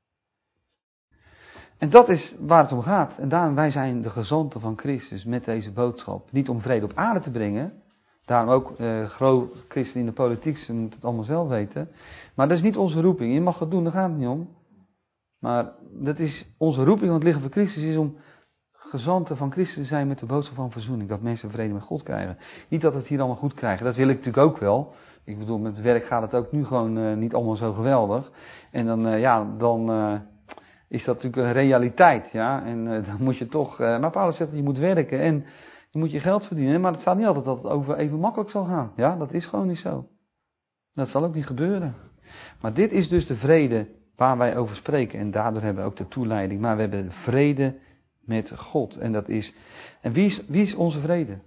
En dat is waar het om gaat. En daarom, wij zijn de gezanten van Christus met deze boodschap. Niet om vrede op aarde te brengen. Daarom ook christenen in de politiek, ze moeten het allemaal zelf weten. Maar dat is niet onze roeping. Je mag het doen, daar gaat het niet om. Maar dat is onze roeping, want het lichaam van Christus is om gezanten van Christus te zijn met de boodschap van verzoening. Dat mensen vrede met God krijgen. Niet dat we het hier allemaal goed krijgen. Dat wil ik natuurlijk ook wel. Ik bedoel, met het werk gaat het ook nu gewoon niet allemaal zo geweldig. En dan is dat natuurlijk een realiteit. Ja? En dan moet je toch... maar Paulus zegt, je moet werken en je moet je geld verdienen. Maar het staat niet altijd dat het over even makkelijk zal gaan. Ja, dat is gewoon niet zo. Dat zal ook niet gebeuren. Maar dit is dus de vrede waar wij over spreken. En daardoor hebben we ook de toeleiding. Maar we hebben vrede met God. En dat is... En wie is onze vrede?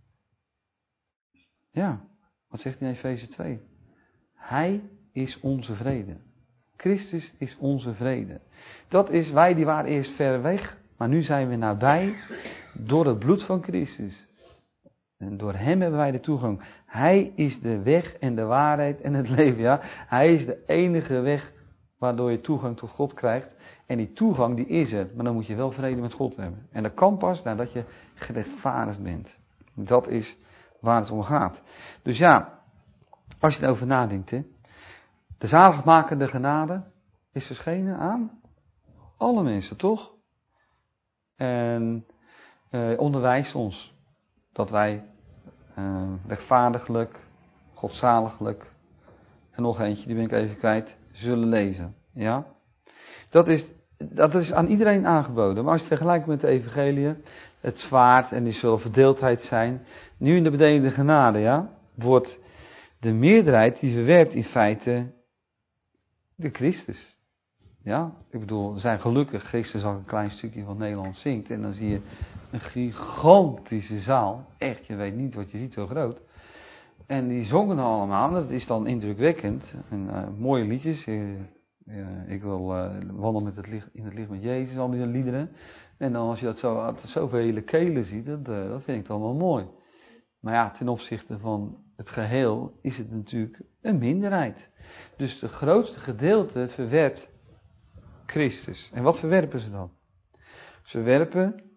Ja, wat zegt hij in Efeze 2? Hij is onze vrede. Christus is onze vrede. Dat is, wij die waren eerst ver weg, maar nu zijn we nabij door het bloed van Christus. En door hem hebben wij de toegang. Hij is de weg en de waarheid en het leven. Ja? Hij is de enige weg waardoor je toegang tot God krijgt. En die toegang die is er, maar dan moet je wel vrede met God hebben. En dat kan pas nadat je gerechtvaardigd bent. Dat is waar het om gaat. Dus ja, als je erover nadenkt, de zaligmakende genade is verschenen aan alle mensen, toch? En onderwijst ons dat wij rechtvaardiglijk, godzaliglijk, en nog eentje, die ben ik even kwijt, zullen leven. Ja? Dat is aan iedereen aangeboden. Maar als je het vergelijkt met de evangelie, het zwaard en die zullen verdeeldheid zijn. Nu in de bedenkende genade, ja, wordt de meerderheid die verwerpt in feite de Christus. Ja, ik bedoel, we zijn gelukkig, Christus al een klein stukje van Nederland zingt. En dan zie je een gigantische zaal. Echt, je weet niet wat je ziet, zo groot. En die zongen allemaal, dat is dan indrukwekkend. En, mooie liedjes. Ik wil wandelen in het licht met Jezus, al die liederen. En dan als je dat zo uit zoveel kelen ziet, dat vind ik dan wel mooi. Maar ja, ten opzichte van het geheel is het natuurlijk een minderheid. Dus het grootste gedeelte verwerpt Christus. En wat verwerpen ze dan? Ze verwerpen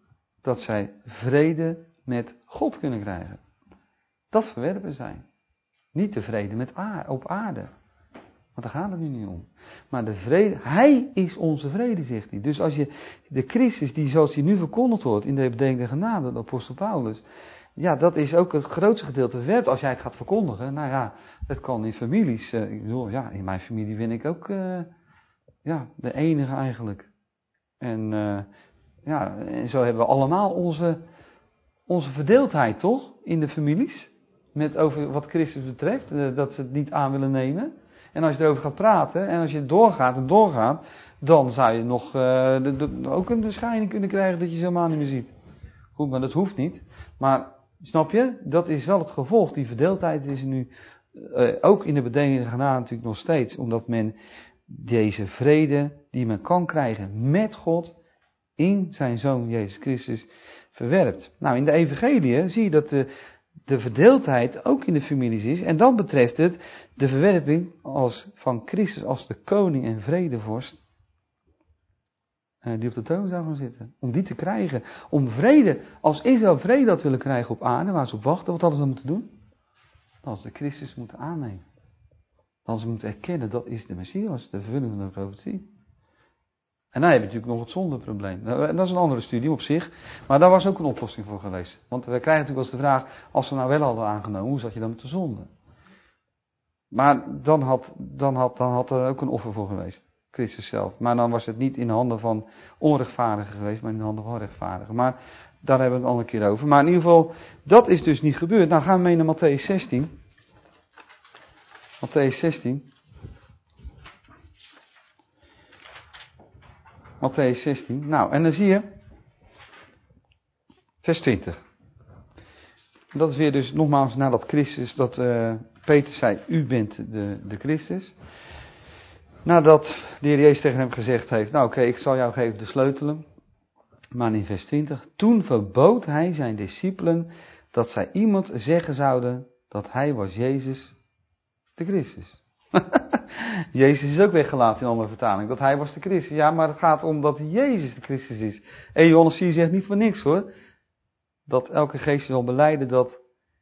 dat zij vrede met God kunnen krijgen. Dat verwerpen zij. Niet de vrede op aarde. Want daar gaat het nu niet om. Maar de vrede, hij is onze vrede, zegt hij. Dus als je de Christus, die zoals hij nu verkondigd wordt in de bedenkende genade, de apostel Paulus, ja, dat is ook het grootste gedeelte verwerpt als jij het gaat verkondigen. Nou ja, het kan in families. Ik bedoel, ja, in mijn familie ben ik ook de enige eigenlijk. En en zo hebben we allemaal onze verdeeldheid, toch? In de families. Met over wat Christus betreft. Dat ze het niet aan willen nemen. En als je erover gaat praten. En als je doorgaat. Dan zou je nog ook een scheiding kunnen krijgen dat je ze helemaal niet meer ziet. Goed, maar dat hoeft niet. Maar snap je? Dat is wel het gevolg. Die verdeeldheid is nu ook in de bedenkende genade natuurlijk nog steeds. Omdat men deze vrede die men kan krijgen met God in zijn Zoon Jezus Christus verwerpt. Nou, in de evangelie zie je dat de verdeeldheid ook in de families is. En dan betreft het de verwerping van Christus als de koning en vredevorst. Die op de troon zou gaan zitten. Om die te krijgen. Om vrede, als Israël vrede had willen krijgen op aarde, waar ze op wachten, wat hadden ze dan moeten doen? Dan hadden ze de Christus moeten aannemen. Dan hadden ze moeten erkennen, dat is de Messias, de vervulling van de profetie. En dan heb je natuurlijk nog het zondeprobleem. Dat is een andere studie op zich. Maar daar was ook een oplossing voor geweest. Want we krijgen natuurlijk wel eens de vraag, als ze nou wel hadden aangenomen, hoe zat je dan met de zonde? Maar dan had er ook een offer voor geweest. Christus zelf. Maar dan was het niet in de handen van onrechtvaardigen geweest, maar in de handen van rechtvaardigen. Maar daar hebben we het al een keer over. Maar in ieder geval, dat is dus niet gebeurd. Nou gaan we mee naar Mattheüs 16. Mattheüs 16. Mattheüs 16. Nou, en dan zie je vers 20. Dat is weer dus nogmaals nadat Christus, dat Peter zei, u bent de Christus. Nadat de Heer Jezus tegen hem gezegd heeft, nou oké, ik zal jou geven de sleutelen. Maar in vers 20, toen verbood hij zijn discipelen dat zij iemand zeggen zouden dat hij was Jezus de Christus. Jezus is ook weggelaten in andere vertaling, dat hij was de Christus. Ja, maar het gaat om dat Jezus de Christus is. En Johannes 4 zegt niet voor niks hoor. Dat elke geest zal belijden dat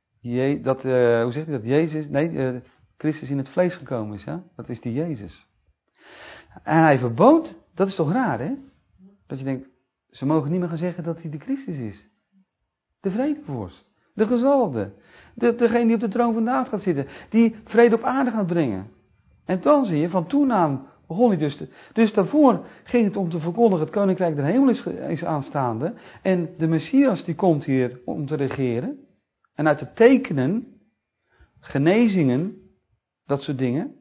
Christus in het vlees gekomen is. Ja? Dat is die Jezus. En hij verbood, dat is toch raar hè? Dat je denkt, ze mogen niet meer gaan zeggen dat hij de Christus is. De vredevorst. De gezalfde. Degene die op de troon van David gaat zitten. Die vrede op aarde gaat brengen. En dan zie je, van toen aan begon hij dus daarvoor ging het om te verkondigen, het koninkrijk der hemel is aanstaande. En de Messias die komt hier om te regeren. En uit de tekenen, genezingen, dat soort dingen.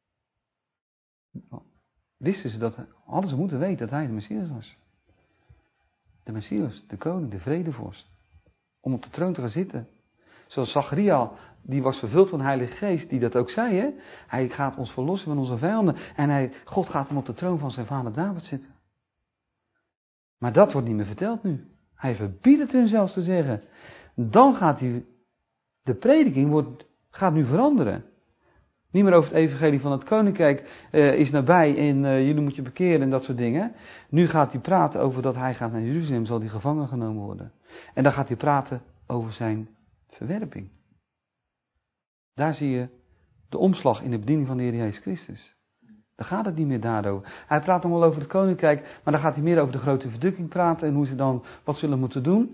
Hadden ze moeten weten dat hij de Messias was. De Messias, de koning, de vredevorst. Om op de troon te gaan zitten. Zoals Zacharia, die was vervuld van de Heilige Geest, die dat ook zei. Hè? Hij gaat ons verlossen van onze vijanden. En God gaat hem op de troon van zijn vader David zitten. Maar dat wordt niet meer verteld nu. Hij verbiedt het hun zelfs te zeggen. Dan gaat de prediking gaat nu veranderen. Niet meer over het evangelie van het koninkrijk is nabij en jullie moet je bekeren en dat soort dingen. Nu gaat hij praten over dat hij gaat naar Jeruzalem, zal hij gevangen genomen worden. En dan gaat hij praten over zijn verwerping. Daar zie je de omslag in de bediening van de Heer Jezus Christus. Daar gaat het niet meer daarover. Hij praat nog wel over het koninkrijk, maar dan gaat hij meer over de grote verdrukking praten en hoe ze dan wat zullen moeten doen.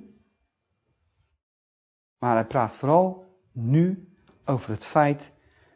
Maar hij praat vooral nu over het feit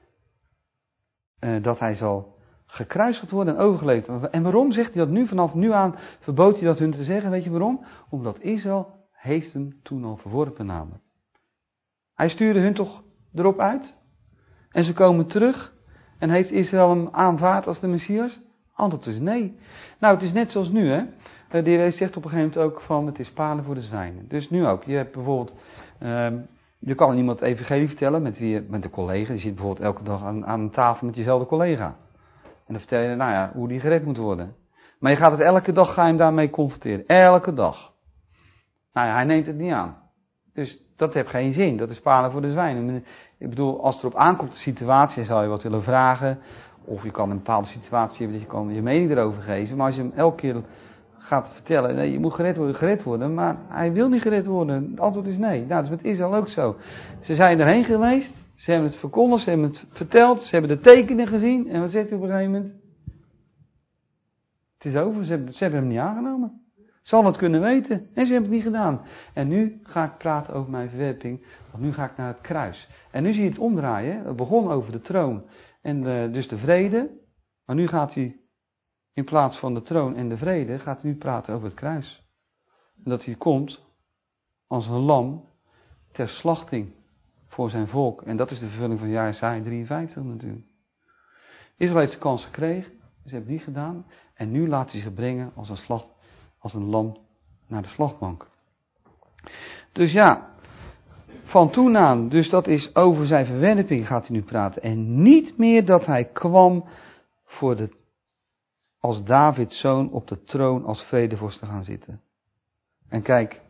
dat hij zal gekruisigd worden en overgeleverd. En waarom zegt hij dat nu? Vanaf nu aan verbood hij dat hun te zeggen. Weet je waarom? Omdat Israël heeft hem toen al verworpen namelijk. Hij stuurde hun toch erop uit? En ze komen terug en heeft Israël hem aanvaard als de Messias? Antwoord is nee. Nou, het is net zoals nu, hè. De Heer zegt op een gegeven moment ook van, het is palen voor de zwijnen. Dus nu ook. Je hebt bijvoorbeeld, je kan iemand het evangelie vertellen met de collega. Je zit bijvoorbeeld elke dag aan een tafel met jezelfde collega. En dan vertel je, nou ja, hoe die gered moet worden. Maar je gaat het elke dag, ga je hem daarmee confronteren. Elke dag. Nou ja, hij neemt het niet aan. Dus dat heeft geen zin. Dat is palen voor de zwijnen. Ik bedoel, als het erop aankomt de situatie, zou je wat willen vragen. Of je kan een bepaalde situatie hebben dat je kan je mening erover geven. Maar als je hem elke keer gaat vertellen, nee, je moet gered worden, maar hij wil niet gered worden. Het antwoord is nee. Nou, dat is met Israël ook zo. Ze zijn erheen geweest, ze hebben het verkondigd, ze hebben het verteld, ze hebben de tekenen gezien. En wat zegt hij op een gegeven moment? Het is over, ze hebben hem niet aangenomen. Ze hadden het kunnen weten en ze hebben het niet gedaan. En nu ga ik praten over mijn verwerping, want nu ga ik naar het kruis. En nu zie je het omdraaien. Het begon over de troon en dus de vrede. Maar nu gaat hij, in plaats van de troon en de vrede, gaat hij nu praten over het kruis. En dat hij komt als een lam ter slachting voor zijn volk. En dat is de vervulling van Jesaja 53 natuurlijk. Israël heeft de kans gekregen, ze hebben het niet gedaan. En nu laat hij zich brengen als een lam naar de slachtbank. Dus ja, van toen aan, dus dat is over zijn verwerping gaat hij nu praten. En niet meer dat hij kwam als Davids zoon op de troon als vredevorst te gaan zitten. En kijk,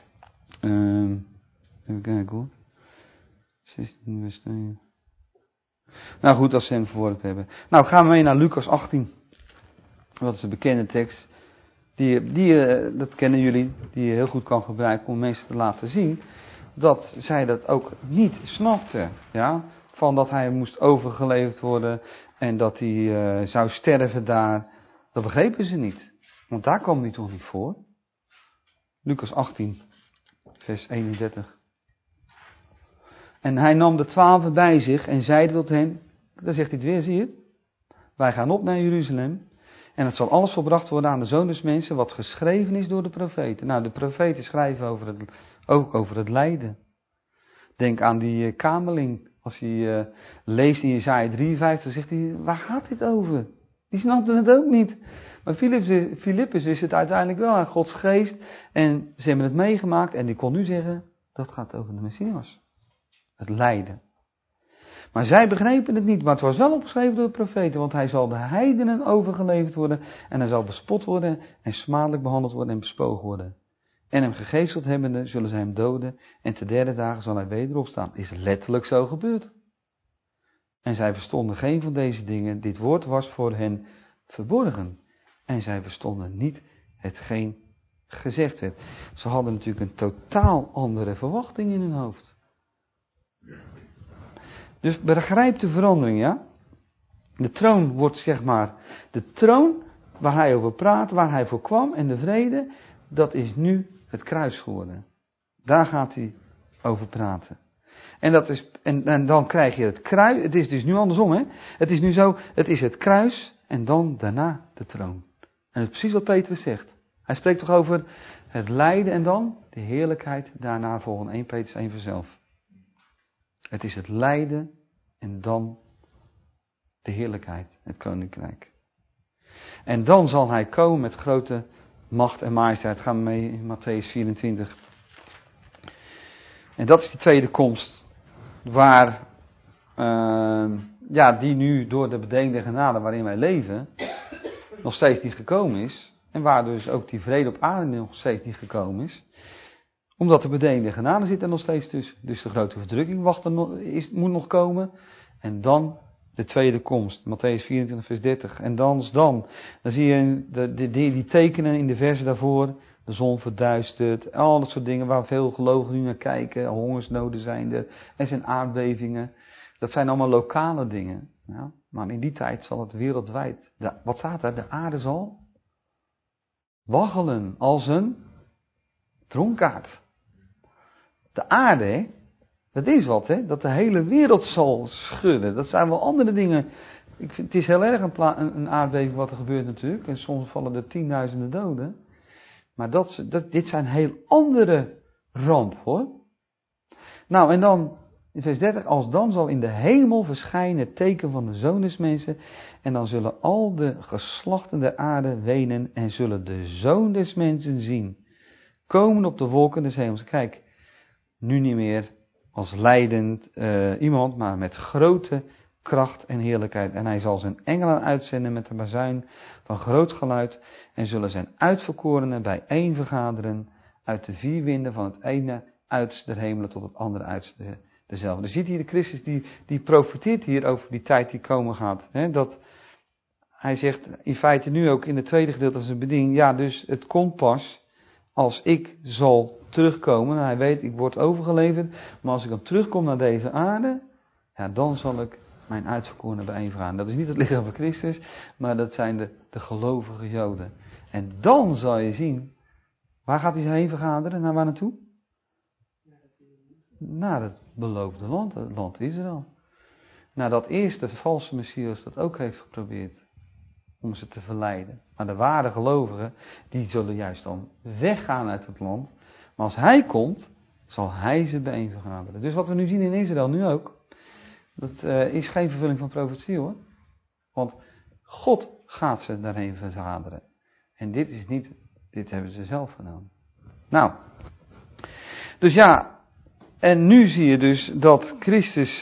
even kijken hoor. 16 vers 2. Nou goed, als ze hem verworpen hebben. Nou gaan we mee naar Lucas 18. Dat is een bekende tekst. Dat kennen jullie, die je heel goed kan gebruiken om mensen te laten zien. Dat zij dat ook niet snapten. Ja? Van dat hij moest overgeleverd worden en dat hij zou sterven daar. Dat begrepen ze niet. Want daar kwam hij toch niet voor. Lucas 18, vers 31. En hij nam de 12 bij zich en zeide tot hen, dan zegt hij het weer, zie je het? Wij gaan op naar Jeruzalem en het zal alles volbracht worden aan de Zoon des Mensen wat geschreven is door de profeten. Nou, de profeten schrijven ook over het lijden. Denk aan die kameling, als hij leest in Jesaja 53, zegt hij, waar gaat dit over? Die snapte het ook niet. Maar Filippus wist het uiteindelijk wel aan Gods geest en ze hebben het meegemaakt en die kon nu zeggen, dat gaat over de Messias. Het lijden. Maar zij begrepen het niet, maar het was wel opgeschreven door de profeten, want hij zal de heidenen overgeleverd worden en hij zal bespot worden en smadelijk behandeld worden en bespogen worden. En hem gegezeld hebbende zullen zij hem doden en te derde dagen zal hij weder opstaan. Is letterlijk zo gebeurd. En zij verstonden geen van deze dingen, dit woord was voor hen verborgen. En zij verstonden niet hetgeen gezegd werd. Ze hadden natuurlijk een totaal andere verwachting in hun hoofd. Dus begrijp de verandering, ja? De troon wordt zeg maar, de troon waar hij over praat, waar hij voor kwam en de vrede, dat is nu het kruis geworden. Daar gaat hij over praten. En dan krijg je het kruis, het is dus nu andersom, hè? Het is nu zo, het is het kruis en dan daarna de troon. En dat is precies wat Petrus zegt. Hij spreekt toch over het lijden en dan de heerlijkheid daarna volgens 1 Petrus 1 vanzelf. Het is het lijden en dan de heerlijkheid, het koninkrijk. En dan zal hij komen met grote macht en majesteit. Gaan we mee in Matthäus 24. En dat is die tweede komst. Waar, die nu door de bedenkende genade waarin wij leven, nog steeds niet gekomen is. En waar dus ook die vrede op aarde nog steeds niet gekomen is. Omdat de bedenkende genade zit er nog steeds tussen. Dus de grote verdrukking moet nog komen. En dan de tweede komst. Matthäus 24 vers 30. En dan zie je die tekenen in de versen daarvoor. De zon verduistert. Al dat soort dingen waar veel gelovigen nu naar kijken. Hongersnoden zijn er. Er zijn aardbevingen. Dat zijn allemaal lokale dingen. Ja? Maar in die tijd zal het wereldwijd. Wat staat er? De aarde zal waggelen als een dronkaard. De aarde, hè? Dat is wat, hè? Dat de hele wereld zal schudden. Dat zijn wel andere dingen. Het is heel erg een aardbeving wat er gebeurt natuurlijk. En soms vallen er 10.000 doden. Maar dit zijn heel andere rampen, hoor. Nou, en dan in vers 30. Als dan zal in de hemel verschijnen het teken van de Zoon des Mensen. En dan zullen al de geslachten der aarde wenen. En zullen de Zoon des Mensen zien. Komen op de wolken des hemels. Kijk, nu niet meer als lijdend iemand, maar met grote kracht en heerlijkheid. En hij zal zijn engelen uitzenden met een bazuin van groot geluid. En zullen zijn uitverkorenen bijeen vergaderen uit de 4 winden van het ene uiterste der hemelen tot het andere uiterste dezelfde. Dus ziet hier de Christus die profiteert hier over die tijd die komen gaat. Hè, dat hij zegt in feite nu ook in het tweede gedeelte van zijn bediening, ja, dus het komt pas als ik zal terugkomen. En hij weet, ik word overgeleverd, maar als ik dan terugkom naar deze aarde, ja, dan zal ik mijn uitverkorenen bijeenvergaderen. Dat is niet het lichaam van Christus, maar dat zijn de gelovige Joden. En dan zal je zien, waar gaat hij ze heen vergaderen? Naar waar naartoe? Naar het beloofde land, het land Israël. Nadat eerst de valse Messias dat ook heeft geprobeerd om ze te verleiden. Maar de ware gelovigen, die zullen juist dan weggaan uit het land. Maar als hij komt, zal hij ze bijeenvergaderen. Dus wat we nu zien in Israël, nu ook, dat is geen vervulling van profetie hoor. Want God gaat ze daarheen vergaderen. En dit hebben ze zelf gedaan. Nou, dus ja, en nu zie je dus dat Christus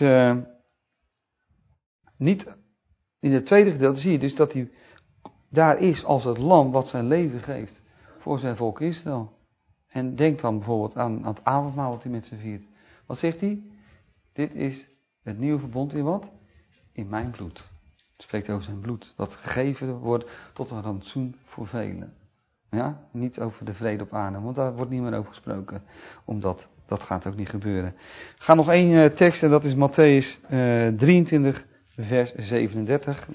niet, in het tweede gedeelte zie je dus dat hij daar is als het lam wat zijn leven geeft voor zijn volk Israël. En denk dan bijvoorbeeld aan het avondmaal wat hij met ze viert. Wat zegt hij? Dit is het nieuwe verbond in wat? In mijn bloed. Het spreekt over zijn bloed. Dat gegeven wordt tot een rantsoen voor velen. Ja? Niet over de vrede op aarde, want daar wordt niet meer over gesproken. Omdat dat gaat ook niet gebeuren. Ik ga nog één tekst en dat is Mattheüs 23 vers 37.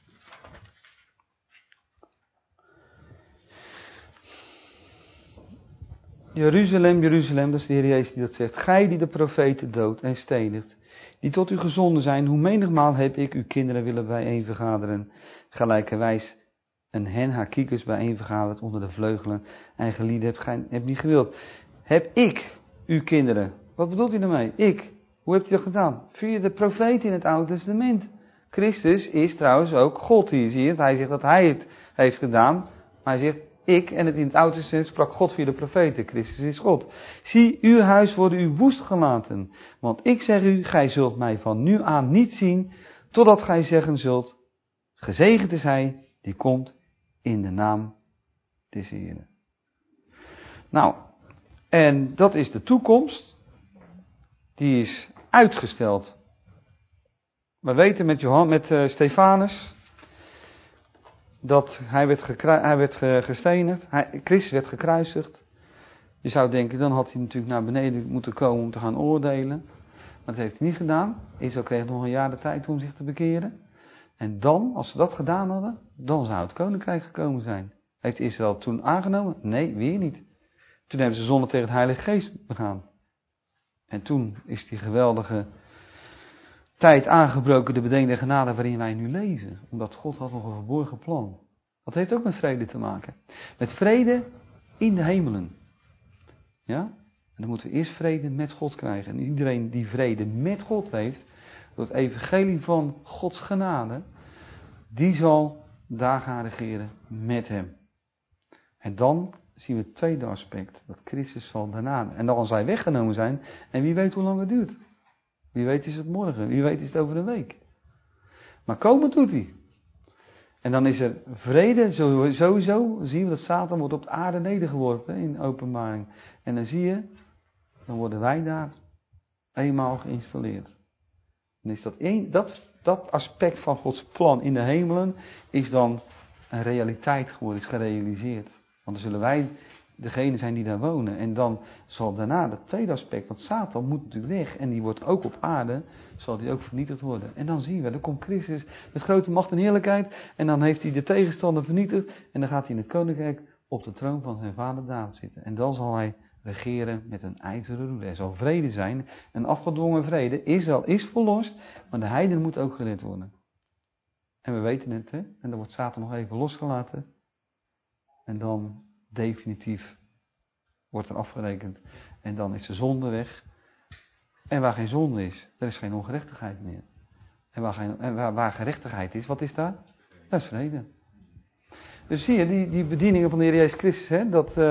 Jeruzalem, Jeruzalem, dat is de Heer Jezus die dat zegt. Gij die de profeten doodt en stenigt, die tot u gezonden zijn, hoe menigmaal heb ik uw kinderen willen bijeenvergaderen, gelijkerwijs een hen haar kiekers bijeenvergaderd onder de vleugelen en gelieden hebt niet gewild. Heb ik uw kinderen, wat bedoelt hij daarmee? Ik, hoe hebt u dat gedaan? Via de profeten in het Oude Testament. Christus is trouwens ook God, hier zie je het. Hij zegt dat hij het heeft gedaan, maar hij zegt ik, en in het Oude Testament sprak God via de profeten. Christus is God. Zie, uw huis wordt u woest gelaten. Want ik zeg u, gij zult mij van nu aan niet zien, totdat gij zeggen zult, gezegend is hij die komt in de naam des Heeren. Nou, en dat is de toekomst. Die is uitgesteld. We weten met Stefanus dat hij werd gestenigd, Christus werd gekruisigd. Je zou denken, dan had hij natuurlijk naar beneden moeten komen om te gaan oordelen. Maar dat heeft hij niet gedaan. Israël kreeg nog een jaar de tijd om zich te bekeren. En dan, als ze dat gedaan hadden, dan zou het koninkrijk gekomen zijn. Heeft Israël toen aangenomen? Nee, weer niet. Toen hebben ze zonde tegen de Heilige Geest begaan. En toen is die geweldige tijd aangebroken, de bediening der genade waarin wij nu leven. Omdat God had nog een verborgen plan. Dat heeft ook met vrede te maken. Met vrede in de hemelen. Ja? En dan moeten we eerst vrede met God krijgen. En iedereen die vrede met God heeft, door het evangelie van Gods genade, die zal daar gaan regeren met hem. En dan zien we het tweede aspect, dat Christus zal daarna, en dan zal hij weggenomen zijn, en wie weet hoe lang het duurt. Wie weet is het morgen, wie weet is het over een week. Maar komen doet hij. En dan is er vrede, sowieso zien we dat Satan wordt op de aarde nedergeworpen in Openbaring. En dan zie je, dan worden wij daar eenmaal geïnstalleerd. Dan is dat aspect van Gods plan in de hemelen is dan een realiteit geworden, is gerealiseerd. Want dan zullen wij degene zijn die daar wonen. En dan zal daarna dat tweede aspect, want Satan moet natuurlijk weg. En die wordt ook op aarde, zal die ook vernietigd worden. En dan zien we, dan komt Christus met grote macht en heerlijkheid. En dan heeft hij de tegenstander vernietigd. En dan gaat hij in het koninkrijk op de troon van zijn vader David zitten. En dan zal hij regeren met een ijzeren roede. Er zal vrede zijn, een afgedwongen vrede. Israël is verlost, maar de heiden moet ook gered worden. En we weten het, hè? En dan wordt Satan nog even losgelaten. En dan definitief wordt er afgerekend. En dan is de zonde weg. En waar geen zonde is, er is geen ongerechtigheid meer. En waar gerechtigheid is, wat is daar? Dat is vrede. Dus zie je, die bedieningen van de Heer Jezus Christus, hè,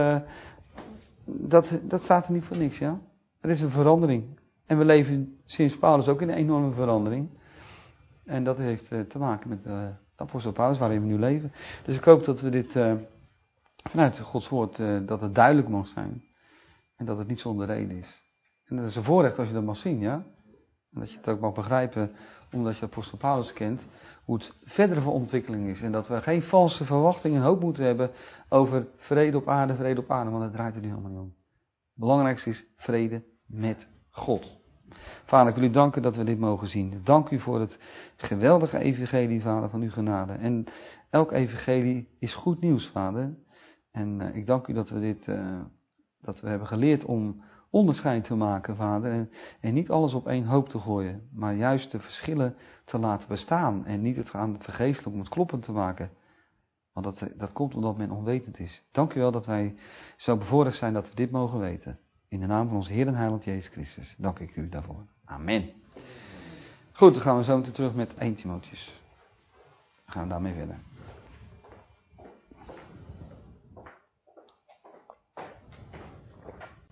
dat staat er niet voor niks, ja. Er is een verandering. En we leven sinds Paulus ook in een enorme verandering. En dat heeft te maken met de apostel Paulus, waarin we nu leven. Dus ik hoop dat we dit vanuit Gods woord, dat het duidelijk mag zijn. En dat het niet zonder reden is. En dat is een voorrecht als je dat mag zien, ja. En dat je het ook mag begrijpen, omdat je apostel Paulus kent, hoe het verdere van ontwikkeling is. En dat we geen valse verwachting en hoop moeten hebben over vrede op aarde, want dat draait er nu allemaal niet om. Het belangrijkste is vrede met God. Vader, ik wil u danken dat we dit mogen zien. Dank u voor het geweldige evangelie, Vader, van uw genade. En elk evangelie is goed nieuws, Vader. En ik dank u dat we dat we hebben geleerd om onderscheid te maken, Vader. En niet alles op één hoop te gooien, maar juist de verschillen te laten bestaan. En niet het gaan vergeestelijk om het kloppen te maken. Want dat komt omdat men onwetend is. Dank u wel dat wij zo bevoorrecht zijn dat we dit mogen weten. In de naam van onze Heer en Heiland Jezus Christus dank ik u daarvoor. Amen. Goed, dan gaan we zo meteen terug met 1 Timotheus. Dan gaan we daarmee verder.